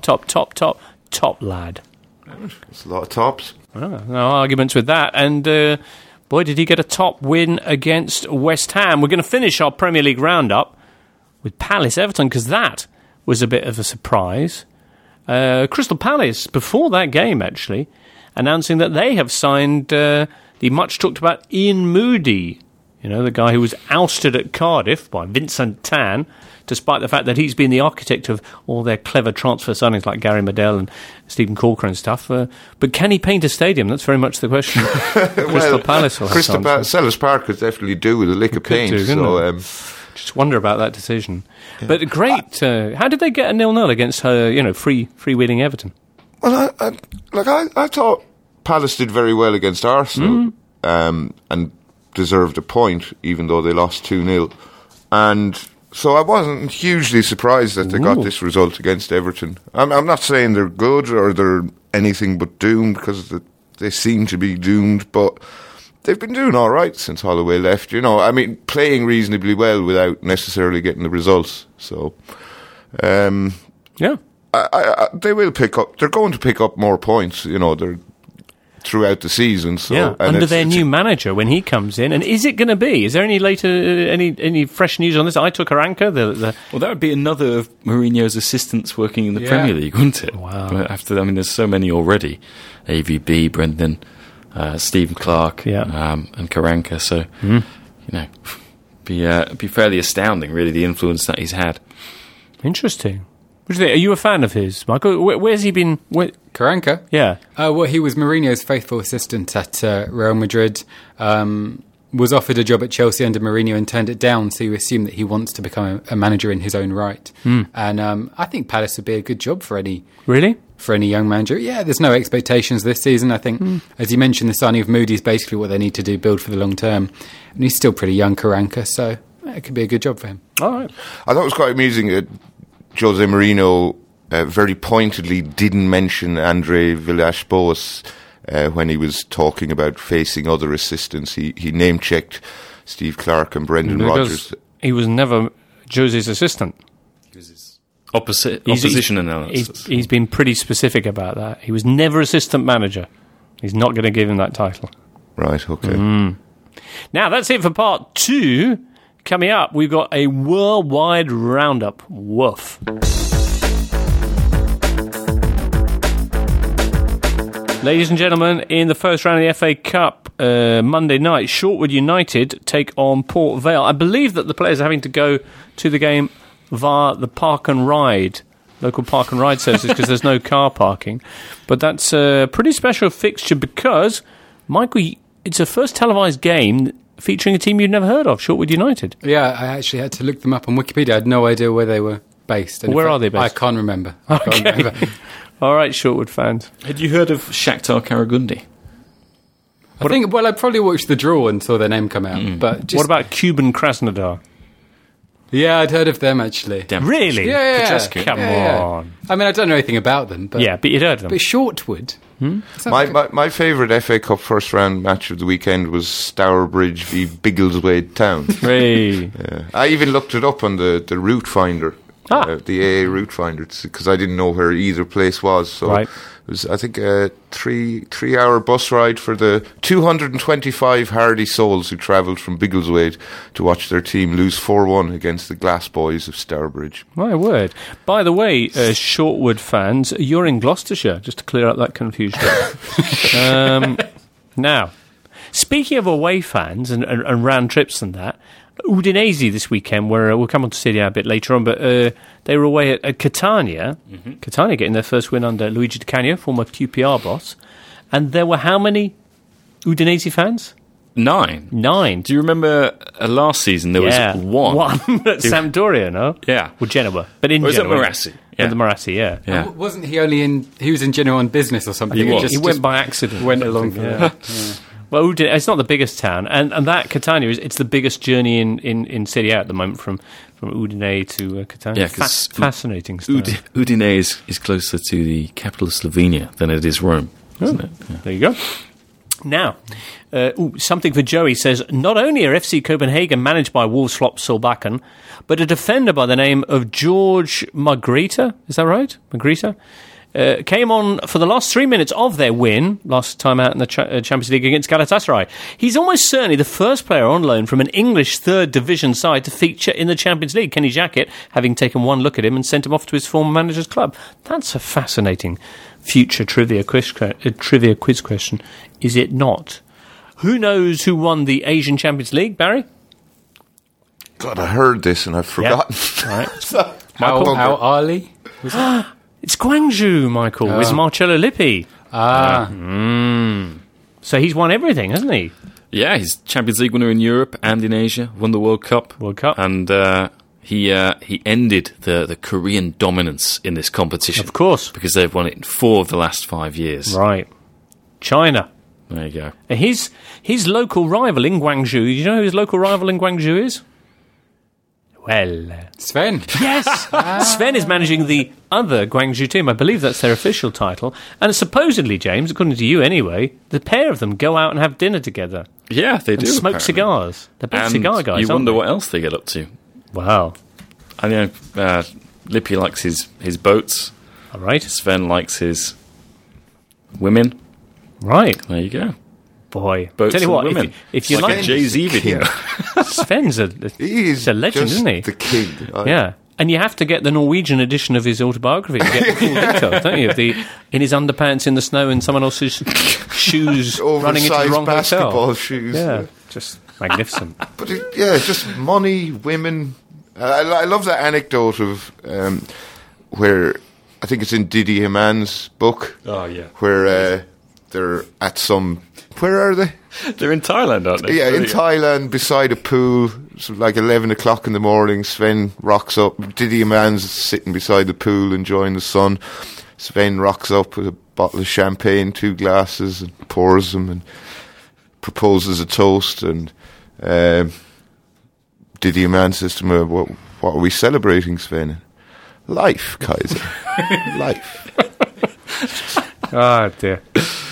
Speaker 3: lad.
Speaker 6: It's a lot of tops.
Speaker 3: No arguments with that. And boy, did he get a top win against West Ham. We're going to finish our Premier League roundup with Palace Everton, because that was a bit of a surprise. Crystal Palace, before that game actually, announcing that they have signed the much talked about Ian Moody, the guy who was ousted at Cardiff by Vincent Tan, despite the fact that he's been the architect of all their clever transfer signings like Gary Medell and Stephen Corker and stuff. But can he paint a stadium? That's very much the question. Crystal Palace will have
Speaker 6: Selhurst Park could definitely do with a lick of paint.
Speaker 3: Just wonder about that decision. Yeah. But great. How did they get a 0-0 against free-wheeling Everton?
Speaker 6: Well, I thought Palace did very well against Arsenal and deserved a point, even though they lost 2-0. And so I wasn't hugely surprised that they got this result against Everton. I'm not saying they're good or they're anything but doomed, because they seem to be doomed, but they've been doing all right since Holloway left. Playing reasonably well without necessarily getting the results. So, they will pick up. They're going to pick up more points. They're throughout the season. So,
Speaker 3: under their new manager when he comes in. And is it going to be? Is there any fresh news on this? Aitor Karanka?
Speaker 4: Well, that would be another of Mourinho's assistants working in the Premier League, wouldn't it?
Speaker 3: Wow.
Speaker 4: There's so many already. AVB, Brendan, Stephen Clark, and Karanka. So, be fairly astounding, really, the influence that he's had.
Speaker 3: Interesting. What do you think? Are you a fan of his, Michael? Where's he been?
Speaker 5: Karanka?
Speaker 3: Yeah.
Speaker 5: Well, he was Mourinho's faithful assistant at Real Madrid. Was offered a job at Chelsea under Mourinho and turned it down, so you assume that he wants to become a manager in his own right. And I think Palace would be a good job for any young manager. Yeah, there's no expectations this season. I think, as you mentioned, the signing of Moody is basically what they need to do, build for the long term. And he's still pretty young, Karanka, so it could be a good job for him.
Speaker 3: All right.
Speaker 6: I thought it was quite amusing that Jose Mourinho very pointedly didn't mention Andre Villas-Boas when he was talking about facing other assistants. He name-checked Steve Clark and Brendan Rodgers.
Speaker 3: He was never Jose's assistant.
Speaker 4: He was his opposition analysis.
Speaker 3: He's been pretty specific about that. He was never assistant manager. He's not going to give him that title.
Speaker 6: Right, okay.
Speaker 3: Now, that's it for part 2. Coming up, we've got a worldwide roundup. Woof. Ladies and gentlemen, in the first round of the FA Cup, Monday night, Shortwood United take on Port Vale. I believe that the players are having to go to the game via the Park and Ride, local Park and Ride services, because there's no car parking. But that's a pretty special fixture because, Michael, it's a first televised game featuring a team you'd never heard of, Shortwood United.
Speaker 5: Yeah, I actually had to look them up on Wikipedia. I had no idea where they were based.
Speaker 3: Where are they based?
Speaker 5: I can't remember.
Speaker 3: Okay. All right, Shortwood fans.
Speaker 4: Had you heard of Shakhtar Karagundi?
Speaker 5: I probably watched the draw and saw their name come out. But
Speaker 3: what about Cuban Krasnodar?
Speaker 5: Yeah, I'd heard of them, actually.
Speaker 3: Really?
Speaker 5: Yeah.
Speaker 3: Come on.
Speaker 5: I mean, I don't know anything about them. But
Speaker 3: yeah, but you'd heard of them.
Speaker 5: But Shortwood?
Speaker 6: My favourite FA Cup first round match of the weekend was Stourbridge v Biggleswade Town.
Speaker 3: Hey.
Speaker 6: I even looked it up on the route finder, the AA route finder, because I didn't know where either place was. So it was, I think, a 3-hour bus ride for the 225 hardy souls who travelled from Biggleswade to watch their team lose 4-1 against the Glass Boys of Stourbridge.
Speaker 3: My word. By the way, Shortwood fans, you're in Gloucestershire, just to clear up that confusion. Now, speaking of away fans and round trips and that, Udinese this weekend, where we'll come on to Serie A a bit later on, but they were away at Catania. Catania getting their first win under Luigi Di Canio, former QPR boss. And there were how many Udinese fans?
Speaker 4: 9.
Speaker 3: 9.
Speaker 4: Do you remember last season there was one?
Speaker 3: One at Sampdoria, no?
Speaker 4: Yeah.
Speaker 3: Well, Genoa. But in
Speaker 4: Genoa.
Speaker 3: Genoa.
Speaker 4: Was it Marassi?
Speaker 3: with the Marazzi, yeah.
Speaker 5: And wasn't he only in... He was in Genoa on business or something?
Speaker 3: He went by accident.
Speaker 5: Went along for that. Yeah.
Speaker 3: Well, Udine, it's not the biggest town, and that Catania it's the biggest journey in Serie A at the moment from Udine to Catania.
Speaker 4: Yeah,
Speaker 3: fascinating stuff.
Speaker 4: Udine is closer to the capital of Slovenia than it is Rome, isn't it? Yeah.
Speaker 3: There you go. Now, something for Joey says, not only are FC Copenhagen managed by Wolves flop Solbakken, but a defender by the name of George Margrita, is that right? Margrita? Came on for the last 3 minutes of their win, last time out in the Champions League against Galatasaray. He's almost certainly the first player on loan from an English third division side to feature in the Champions League. Kenny Jackett, having taken one look at him and sent him off to his former manager's club. That's a fascinating future trivia quiz question, is it not? Who knows who won the Asian Champions League, Barry?
Speaker 6: God, I heard this and I've forgotten.
Speaker 3: Yeah. All right.
Speaker 5: Al Ali?
Speaker 3: It's Gwangju, Michael, with Marcello Lippi. So he's won everything, hasn't he?
Speaker 4: Yeah, he's Champions League winner in Europe and in Asia, won the World Cup. And he ended the Korean dominance in this competition.
Speaker 3: Of course.
Speaker 4: Because they've won it in 4 of the last 5 years.
Speaker 3: Right. China.
Speaker 4: There you go.
Speaker 3: His local rival in Gwangju, you know who his local rival in Gwangju is? Well,
Speaker 5: Sven.
Speaker 3: Yes! Sven is managing the other Gwangju team. I believe that's their official title. And supposedly, James, according to you anyway, the pair of them go out and have dinner together.
Speaker 4: Yeah, they do.
Speaker 3: Smoke cigars. They're big cigar guys,
Speaker 4: you wonder what else they get up to.
Speaker 3: Wow.
Speaker 4: I know Lippi likes his boats.
Speaker 3: All right.
Speaker 4: Sven likes his women.
Speaker 3: Right.
Speaker 4: There you go.
Speaker 3: Boy.
Speaker 4: Boats
Speaker 3: Tell you what,
Speaker 4: and women.
Speaker 3: if you
Speaker 4: like
Speaker 3: like...
Speaker 4: a Jay-Z video.
Speaker 3: Sven's he's a legend, isn't he?
Speaker 6: The king.
Speaker 3: Yeah. And you have to get the Norwegian edition of his autobiography to get the full details, don't you? In his underpants in the snow in someone else's shoes running into the wrong
Speaker 6: basketball
Speaker 3: hotel.
Speaker 6: shoes.
Speaker 3: Yeah, just magnificent.
Speaker 6: But just money, women. I love that anecdote of where I think it's in Didier Haman's book.
Speaker 4: Oh yeah,
Speaker 6: where they're at some. Where are they?
Speaker 4: They're in Thailand, aren't they?
Speaker 6: Yeah, in Thailand, beside a pool. It's like 11 o'clock in the morning. Sven rocks up. Didier Haman's sitting beside the pool enjoying the sun. Sven rocks up with a bottle of champagne, 2 glasses, and pours them and proposes a toast. And Didier Haman says to him, what are we celebrating, Sven? Life, Kaiser. Life.
Speaker 3: Oh, dear.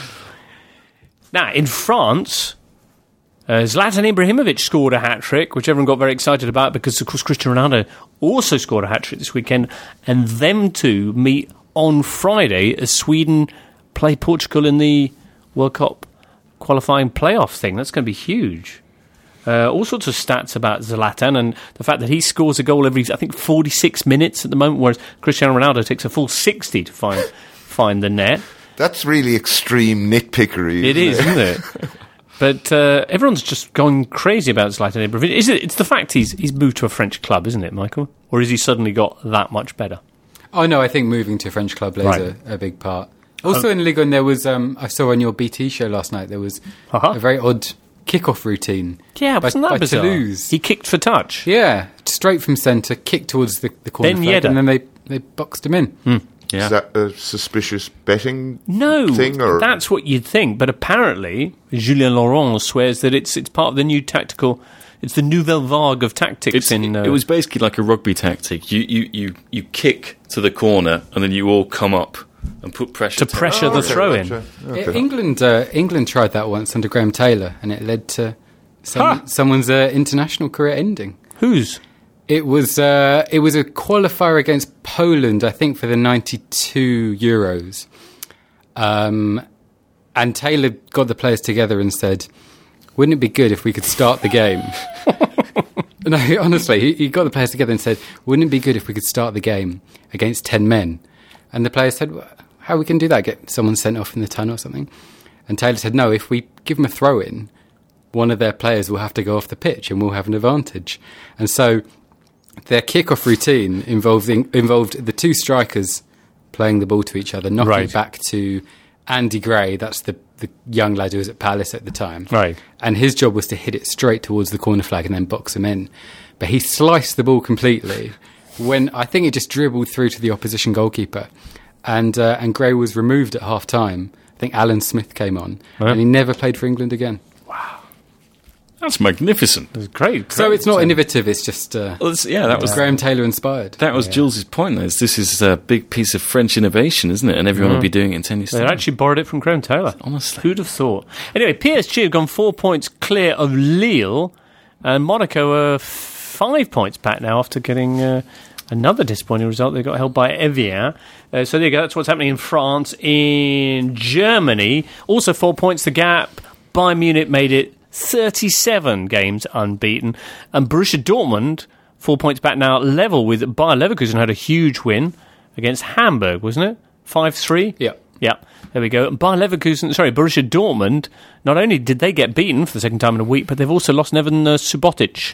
Speaker 3: Now, in France, Zlatan Ibrahimovic scored a hat-trick, which everyone got very excited about because, of course, Cristiano Ronaldo also scored a hat-trick this weekend, and them two meet on Friday as Sweden play Portugal in the World Cup qualifying playoff thing. That's going to be huge. All sorts of stats about Zlatan and the fact that he scores a goal every, I think, 46 minutes at the moment, whereas Cristiano Ronaldo takes a full 60 to find the net.
Speaker 6: That's really extreme nitpickery.
Speaker 3: It is, isn't it? But everyone's just going crazy about Zlatan Ibrahimovic. It's the fact he's moved to a French club, isn't it, Michael? Or has he suddenly got that much better?
Speaker 5: Oh, no, I think moving to a French club plays a big part. Also in Ligue 1, there was, I saw on your BT show last night, there was a very odd kick-off routine.
Speaker 3: Yeah, wasn't that bizarre?
Speaker 5: Toulouse.
Speaker 3: He kicked for touch.
Speaker 5: Yeah, straight from centre, kicked towards the corner flag, and then they boxed him in.
Speaker 4: Yeah.
Speaker 6: Is that a suspicious betting thing?
Speaker 3: Or? That's what you'd think. But apparently, Julien Laurent swears that it's part of the new tactical... It's the nouvelle vague of tactics.
Speaker 4: It was basically like a rugby tactic. You kick to the corner, and then you all come up and put pressure...
Speaker 3: To pressure the throw-in.
Speaker 6: Okay.
Speaker 5: England tried that once under Graham Taylor, and it led to someone's international career ending.
Speaker 3: Whose?
Speaker 5: It was a qualifier against Poland, I think, for the 92 Euros. And Taylor got the players together and said, wouldn't it be good if we could start the game? No, honestly, he got the players together and said, wouldn't it be good if we could start the game against 10 men? And the players said, well, how we can do that? Get someone sent off in the tunnel or something? And Taylor said, no, if we give them a throw-in, one of their players will have to go off the pitch and we'll have an advantage. And so... their kick-off routine involved the 2 strikers playing the ball to each other, knocking it back to Andy Gray, that's the young lad who was at Palace at the time.
Speaker 3: Right.
Speaker 5: And his job was to hit it straight towards the corner flag and then box him in. But he sliced the ball completely, when I think it just dribbled through to the opposition goalkeeper, and Gray was removed at half time. I think Alan Smith came on, and he never played for England again.
Speaker 4: That's magnificent.
Speaker 3: That's great.
Speaker 5: So it's not innovative, it's just
Speaker 4: that was
Speaker 5: Graham Taylor inspired.
Speaker 4: That was Jules' point. This is a big piece of French innovation, isn't it? And everyone will be doing it in 10 years' time.
Speaker 3: They actually borrowed it from Graham Taylor.
Speaker 4: Honestly.
Speaker 3: Who'd have thought? Anyway, PSG have gone 4 points clear of Lille, and Monaco are 5 points back now after getting another disappointing result. They got held by Evian. So there you go. That's what's happening in France. In Germany, also 4 points the gap. Bayern Munich made it 37 games unbeaten. And Borussia Dortmund, 4 points back now, level with Bayer Leverkusen, had a huge win against Hamburg, wasn't it? 5-3? Yeah. There we go. And Borussia Dortmund, not only did they get beaten for the second time in a week, but they've also lost Neven Subotic.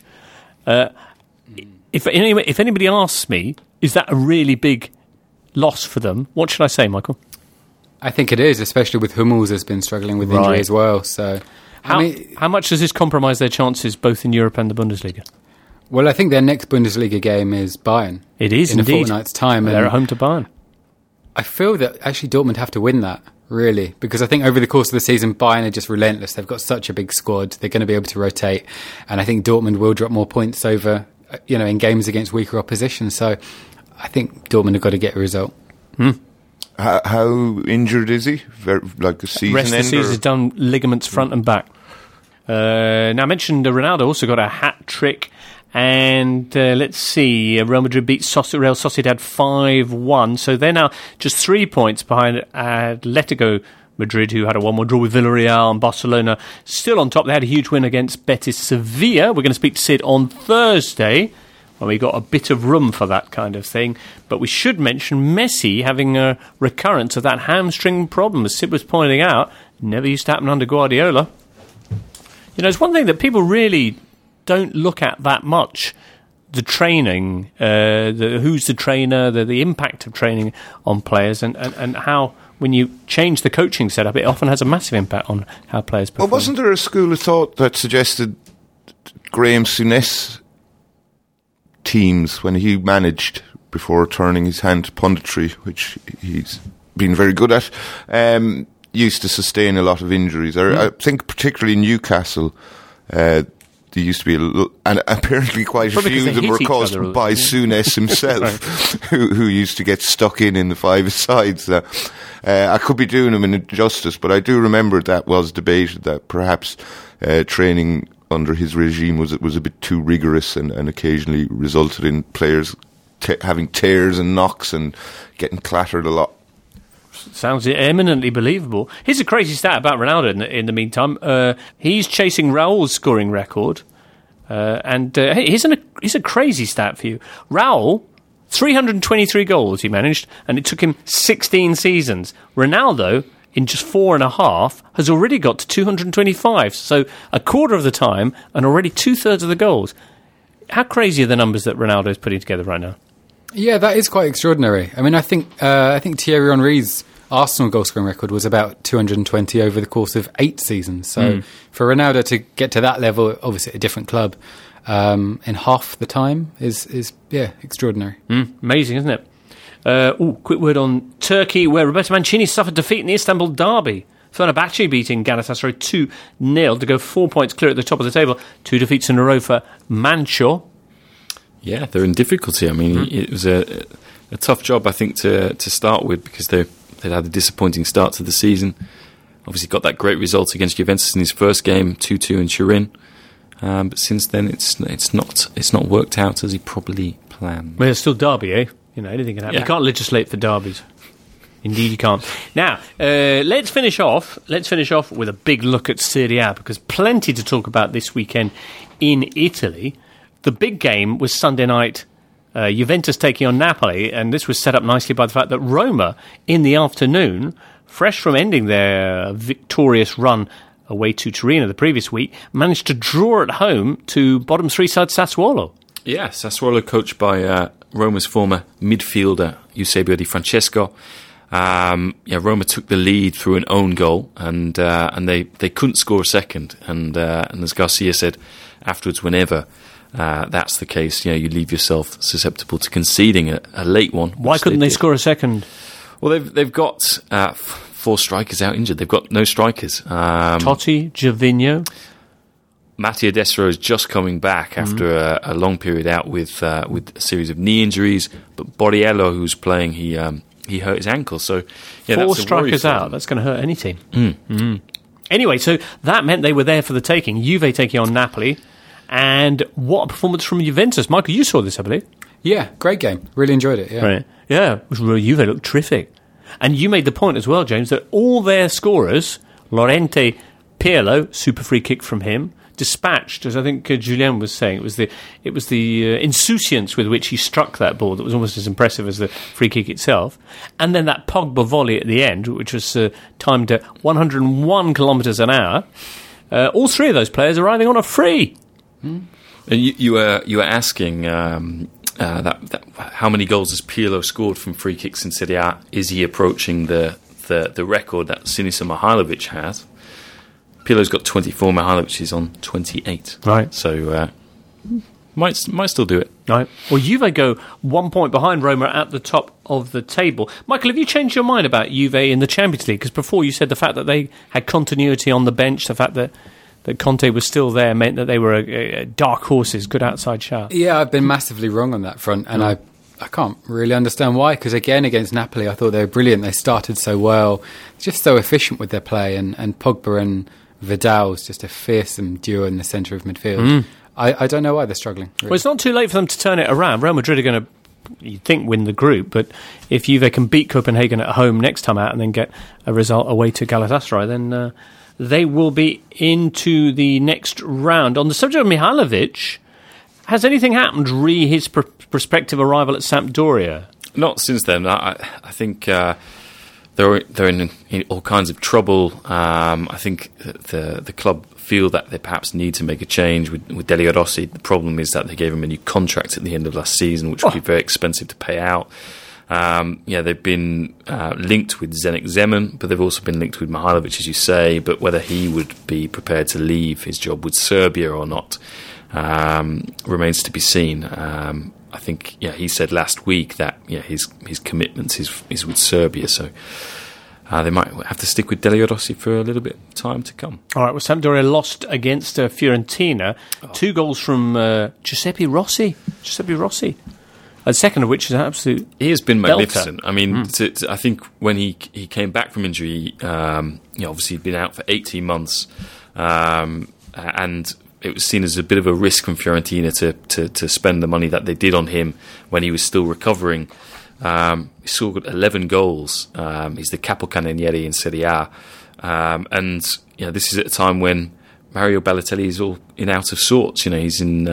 Speaker 3: If anybody asks me, is that a really big loss for them? What should I say, Michael?
Speaker 5: I think it is, especially with Hummels has been struggling with injury as well. So,
Speaker 3: how much does this compromise their chances both in Europe and the Bundesliga?
Speaker 5: Well, I think their next Bundesliga game is Bayern.
Speaker 3: It is
Speaker 5: in
Speaker 3: indeed.
Speaker 5: a fortnight's time.
Speaker 3: They're at home to Bayern.
Speaker 5: I feel that actually Dortmund have to win that, really, because I think over the course of the season, Bayern are just relentless. They've got such a big squad. They're going to be able to rotate. And I think Dortmund will drop more points over, in games against weaker opposition. So I think Dortmund have got to get a result.
Speaker 6: How injured is he? Like a season
Speaker 3: rest of the season is done, ligaments front and back. Now, I mentioned Ronaldo also got a hat-trick. And let's see, Real Madrid beat Real Sociedad 5-1. So they're now just 3 points behind Atletico Madrid, who had a 1-1 draw with Villarreal, and Barcelona still on top. They had a huge win against Betis Sevilla. We're going to speak to Sid on Thursday, when we got a bit of room for that kind of thing. But we should mention Messi having a recurrence of that hamstring problem, as Sid was pointing out. Never used to happen under Guardiola. It's one thing that people really don't look at that much, the training, who's the trainer, the impact of training on players, and how when you change the coaching setup, it often has a massive impact on how players perform.
Speaker 6: Well, wasn't there a school of thought that suggested Graham Souness teams, when he managed before turning his hand to punditry, which he's been very good at, used to sustain a lot of injuries? I think particularly Newcastle, there used to be and apparently quite a few of them were caused by Souness himself, who used to get stuck in the five-a-sides. I could be doing him an injustice, but I do remember that was debated, that perhaps training under his regime was a bit too rigorous and occasionally resulted in players having tears and knocks and getting clattered a lot.
Speaker 3: Sounds eminently believable. Here's a crazy stat about Ronaldo in the meantime. He's chasing Raul's scoring record. Here's a crazy stat for you. Raul, 323 goals he managed, and it took him 16 seasons. Ronaldo, in just 4.5, has already got to 225. So a quarter of the time and already 2/3 of the goals. How crazy are the numbers that Ronaldo is putting together right now?
Speaker 5: Yeah, that is quite extraordinary. I mean, I think Thierry Henry's Arsenal goal-scoring record was about 220 over the course of 8 seasons. So for Ronaldo to get to that level, obviously at a different club, in half the time is extraordinary.
Speaker 3: Amazing, isn't it? Quick word on Turkey, where Roberto Mancini suffered defeat in the Istanbul derby. Fenerbahce beating Galatasaray 2-0 to go 4 points clear at the top of the table. 2 defeats in a row for Mancho.
Speaker 4: Yeah, they're in difficulty. I mean, it was a tough job, I think, to start with, because they'd had a disappointing start to the season. Obviously got that great result against Juventus in his first game, 2-2 in Turin. But since then, it's not worked out as he probably planned.
Speaker 3: Well, it's still derby, eh? Anything can happen. Yeah. You can't legislate for derbies. Indeed, you can't. Now, let's finish off with a big look at Serie A, because plenty to talk about this weekend in Italy. The big game was Sunday night, Juventus taking on Napoli, and this was set up nicely by the fact that Roma, in the afternoon, fresh from ending their victorious run away to Torino the previous week, managed to draw at home to bottom 3 side Sassuolo.
Speaker 4: Yeah, Sassuolo, coached by Roma's former midfielder Eusebio Di Francesco. Roma took the lead through an own goal, and they couldn't score a second. And as Garcia said afterwards, whenever that's the case, you leave yourself susceptible to conceding a late one.
Speaker 3: Why couldn't they score a second?
Speaker 4: Well, they've got 4 strikers out injured. They've got no strikers.
Speaker 3: Totti, Gervinho.
Speaker 4: Mattia Desro is just coming back after a long period out with a series of knee injuries. But Borriello, who's playing, he hurt his ankle. So
Speaker 3: 4 strikers out. That's going to hurt any team. Anyway, so that meant they were there for the taking. Juve taking on Napoli. And what a performance from Juventus. Michael, you saw this, I believe.
Speaker 5: Yeah, great game. Really enjoyed it, yeah.
Speaker 3: Right. Yeah, Juve looked terrific. And you made the point as well, James, that all their scorers, Lorente Pirlo, super free kick from him, dispatched, as I think Julien was saying, it was the insouciance with which he struck that ball that was almost as impressive as the free kick itself. And then that Pogba volley at the end, which was timed at 101 kilometres an hour. All 3 of those players arriving on a free.
Speaker 4: And you were asking that how many goals has Pirlo scored from free kicks in Serie A? Is he approaching the record that Sinisa Mihajlovic has? Pirlo's got 24, Mihajlovic is on 28.
Speaker 3: Right.
Speaker 4: So might still do it.
Speaker 3: Right. Well, Juve go 1 point behind Roma at the top of the table. Michael, have you changed your mind about Juve in the Champions League? Because before you said the fact that they had continuity on the bench, the fact that Conte was still there meant that they were dark horses, good outside shout.
Speaker 5: Yeah, I've been massively wrong on that front, and I can't really understand why, because again, against Napoli, I thought they were brilliant. They started so well, just so efficient with their play, and Pogba and Vidal's just a fearsome duo in the centre of midfield. I don't know why they're struggling. Really.
Speaker 3: Well, it's not too late for them to turn it around. Real Madrid are going to, you'd think, win the group, but if Juve can beat Copenhagen at home next time out and then get a result away to Galatasaray, then they will be into the next round. On the subject of Mihajlovic, has anything happened re his prospective arrival at Sampdoria?
Speaker 4: Not since then. I think they're in all kinds of trouble. I think the club feel that they perhaps need to make a change with Delio Rossi. The problem is that they gave him a new contract at the end of last season, which would be very expensive to pay out. They've been linked with Zdeněk Zeman, but they've also been linked with Mihajlovic, as you say. But whether he would be prepared to leave his job with Serbia or not remains to be seen. I think he said last week that his commitment is with Serbia, so they might have to stick with Delio Rossi for a little bit of time to come.
Speaker 3: All right, well, Sampdoria lost against Fiorentina. 2 goals from Giuseppe Rossi. The second of which is an absolute
Speaker 4: He has been magnificent.
Speaker 3: belter.
Speaker 4: I mean, I think when he came back from injury, obviously he'd been out for 18 months, and it was seen as a bit of a risk from Fiorentina to spend the money that they did on him when he was still recovering. He scored 11 goals. He's the capocannoniere in Serie A. And this is at a time when Mario Balotelli is all in out of sorts. He's in...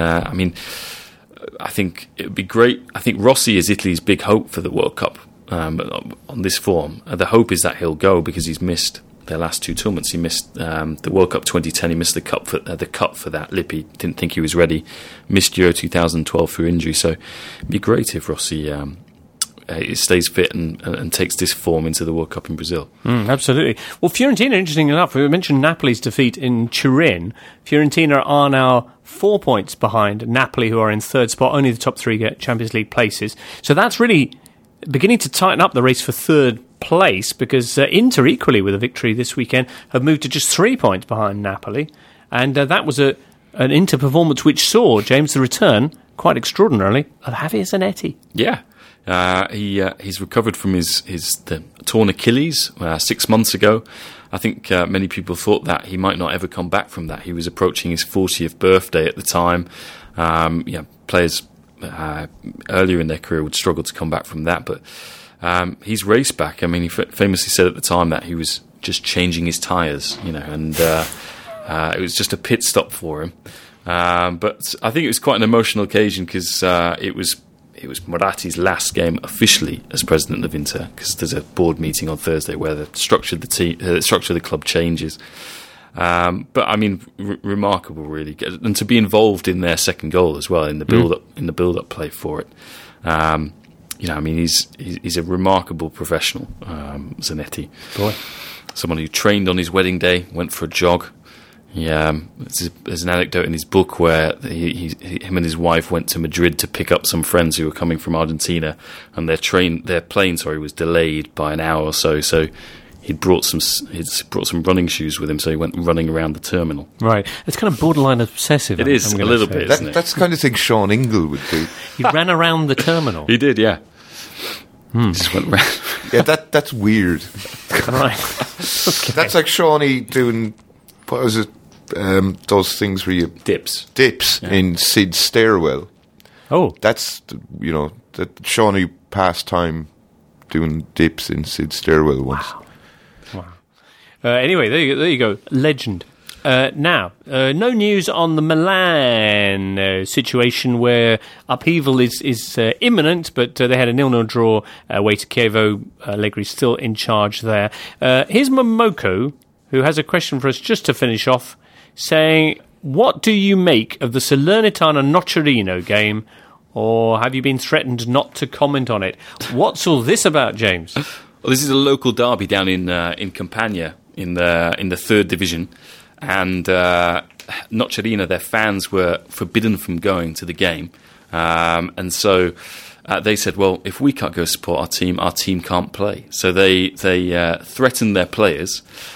Speaker 4: I think it would be great. I think Rossi is Italy's big hope for the World Cup on this form. The hope is that he'll go because he's missed their last 2 tournaments. He missed the World Cup 2010. He missed the cup for that. Lippi didn't think he was ready. Missed Euro 2012 through injury. So it'd be great if Rossi stays fit and takes this form into the World Cup in Brazil.
Speaker 3: Absolutely. Well, Fiorentina, interesting enough, we mentioned Napoli's defeat in Turin. Fiorentina are now 4 points behind Napoli, who are in 3rd spot. Only the top 3 get Champions League places. So that's really beginning to tighten up the race for 3rd place, because Inter, equally with a victory this weekend, have moved to just 3 points behind Napoli. And that was an Inter performance which saw, James, the return, quite extraordinarily, of Javier Zanetti.
Speaker 4: Yeah. He's recovered from his torn Achilles 6 months ago. I think many people thought that he might not ever come back from that. He was approaching his 40th birthday at the time. Players earlier in their career would struggle to come back from that, but he's raced back. I mean, he famously said at the time that he was just changing his tyres, and it was just a pit stop for him. But I think it was quite an emotional occasion because it was Moratti's last game officially as president of Inter, because there's a board meeting on Thursday where the structure of the club changes. But I mean, remarkable, really, and to be involved in their second goal as well in the build-up play for it. He's a remarkable professional, Zanetti.
Speaker 3: Boy,
Speaker 4: someone who trained on his wedding day, went for a jog. There's an anecdote in his book where him and his wife went to Madrid to pick up some friends who were coming from Argentina, and their plane was delayed by an hour or so. So he'd brought some running shoes with him, so he went running around the terminal.
Speaker 3: Right, it's kind of borderline obsessive.
Speaker 4: It is a little bit. Isn't it?
Speaker 6: That's the kind of thing Sean Ingle would do.
Speaker 3: He ran around the terminal.
Speaker 4: He did, yeah. Just went around.
Speaker 6: Yeah, that's weird.
Speaker 3: Right. Okay.
Speaker 6: That's like Shawnee doing, what was it, those things where you...
Speaker 4: Dips
Speaker 6: in Sid's stairwell.
Speaker 3: Oh.
Speaker 6: That's, the Shawnee pastime doing dips in Sid's stairwell once.
Speaker 3: Wow. Anyway, there you go. Legend. Now, no news on the Milan situation where upheaval is imminent, but they had a 0-0 draw away to Chievo. Allegri's still in charge there. Here's Momoko, who has a question for us just to finish off, saying, what do you make of the Salernitana-Nocerino game, or have you been threatened not to comment on it? What's all this about, James?
Speaker 4: Well, this is a local derby down in Campania in the third division. And Nocerino, their fans were forbidden from going to the game. And so they said, well, if we can't go support our team can't play. So they threatened their players,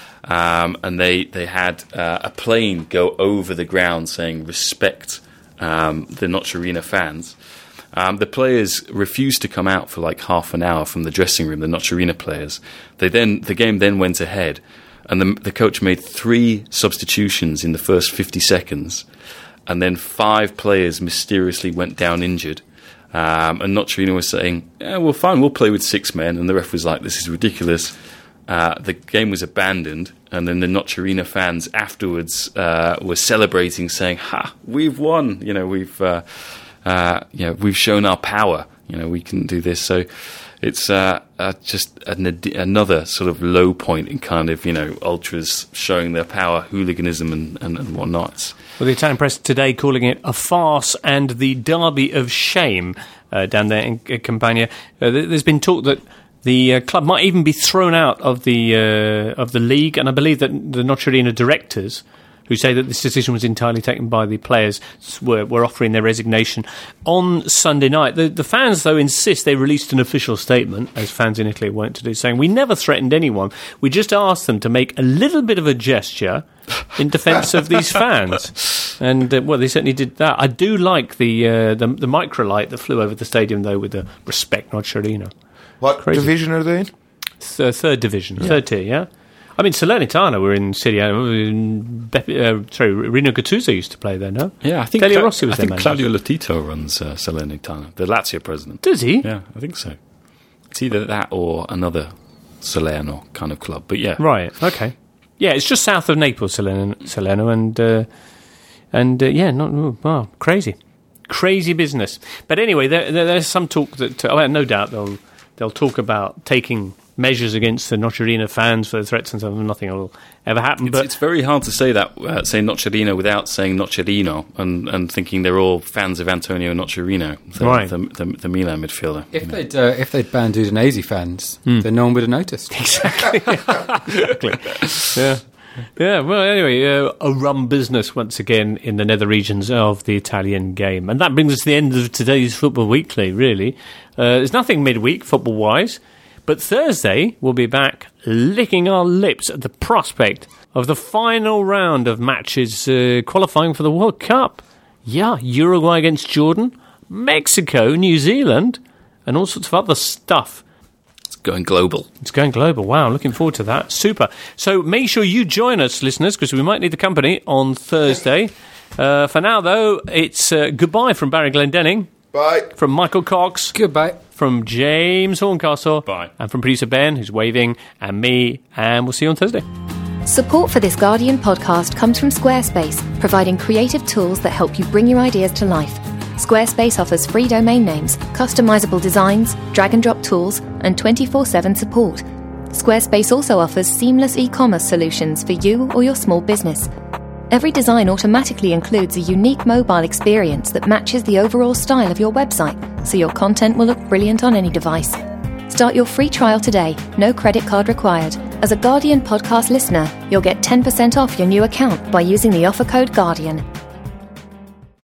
Speaker 4: and they had a plane go over the ground saying, respect the Nocerino fans. The players refused to come out for like half an hour from the dressing room, the Nocerino players. The game then went ahead. And the coach made 3 substitutions in the first 50 seconds, and then 5 players mysteriously went down injured. And Nocerino was saying, yeah, well, fine, we'll play with 6 men. And the ref was like, this is ridiculous. The game was abandoned, and then the Nocerino fans afterwards were celebrating, saying, ha, we've won. We've shown our power. We can do this. So it's just another sort of low point in kind of, ultras showing their power, hooliganism and whatnot.
Speaker 3: Well, the Italian press today calling it a farce and the derby of shame down there in Campania. There's been talk that the club might even be thrown out of the league, and I believe that the Nocerino directors, who say that this decision was entirely taken by the players, were offering their resignation on Sunday night. The fans, though, insist they released an official statement, as fans in Italy wont to do, saying, we never threatened anyone. We just asked them to make a little bit of a gesture in defence of these fans. And, they certainly did that. I do like the microlight that flew over the stadium, though, with the respect Nocerino.
Speaker 6: What division are they in?
Speaker 3: Third division, third tier, yeah? I mean, Salernitana were in Serie A. Rino Gattuso used to play there, no?
Speaker 4: Yeah, I think
Speaker 3: Delio Rossi was their manager.
Speaker 4: Claudio Lotito runs Salernitana, the Lazio president.
Speaker 3: Does he?
Speaker 4: Yeah, I think so. It's either that or another Salerno kind of club, but yeah.
Speaker 3: Right, okay. Yeah, it's just south of Naples, Salerno, crazy. Crazy business. But anyway, there's some talk that, no doubt they'll talk about taking measures against the Nocerino fans for the threats and stuff. Nothing will ever happen.
Speaker 4: It's very hard to say that, say Nocerino without saying Nocerino and thinking they're all fans of Antonio Nocerino, the Milan midfielder.
Speaker 5: If they'd banned Udinese fans, then no one would have noticed.
Speaker 3: Exactly. Yeah. Yeah, well, anyway, a rum business once again in the nether regions of the Italian game. And that brings us to the end of today's Football Weekly, really. There's nothing midweek, football-wise. But Thursday, we'll be back licking our lips at the prospect of the final round of matches qualifying for the World Cup. Yeah, Uruguay against Jordan, Mexico, New Zealand, and all sorts of other stuff.
Speaker 4: It's going global.
Speaker 3: Wow, looking forward to that. Super. So make sure you join us, listeners, because we might need the company on Thursday. For now, though, it's goodbye from Barry Glendenning.
Speaker 6: Bye.
Speaker 3: From Michael Cox.
Speaker 5: Goodbye.
Speaker 3: From James Horncastle.
Speaker 4: Bye.
Speaker 3: And from producer Ben, who's waving, and me, and we'll see you on Thursday.
Speaker 2: Support for this Guardian podcast comes from Squarespace, providing creative tools that help you bring your ideas to life. Squarespace offers free domain names, customizable designs, drag-and-drop tools, and 24/7 support. Squarespace also offers seamless e-commerce solutions for you or your small business. Every design automatically includes a unique mobile experience that matches the overall style of your website, so your content will look brilliant on any device. Start your free trial today, no credit card required, As a Guardian podcast listener, you'll get 10% off your new account by using the offer code GUARDIAN.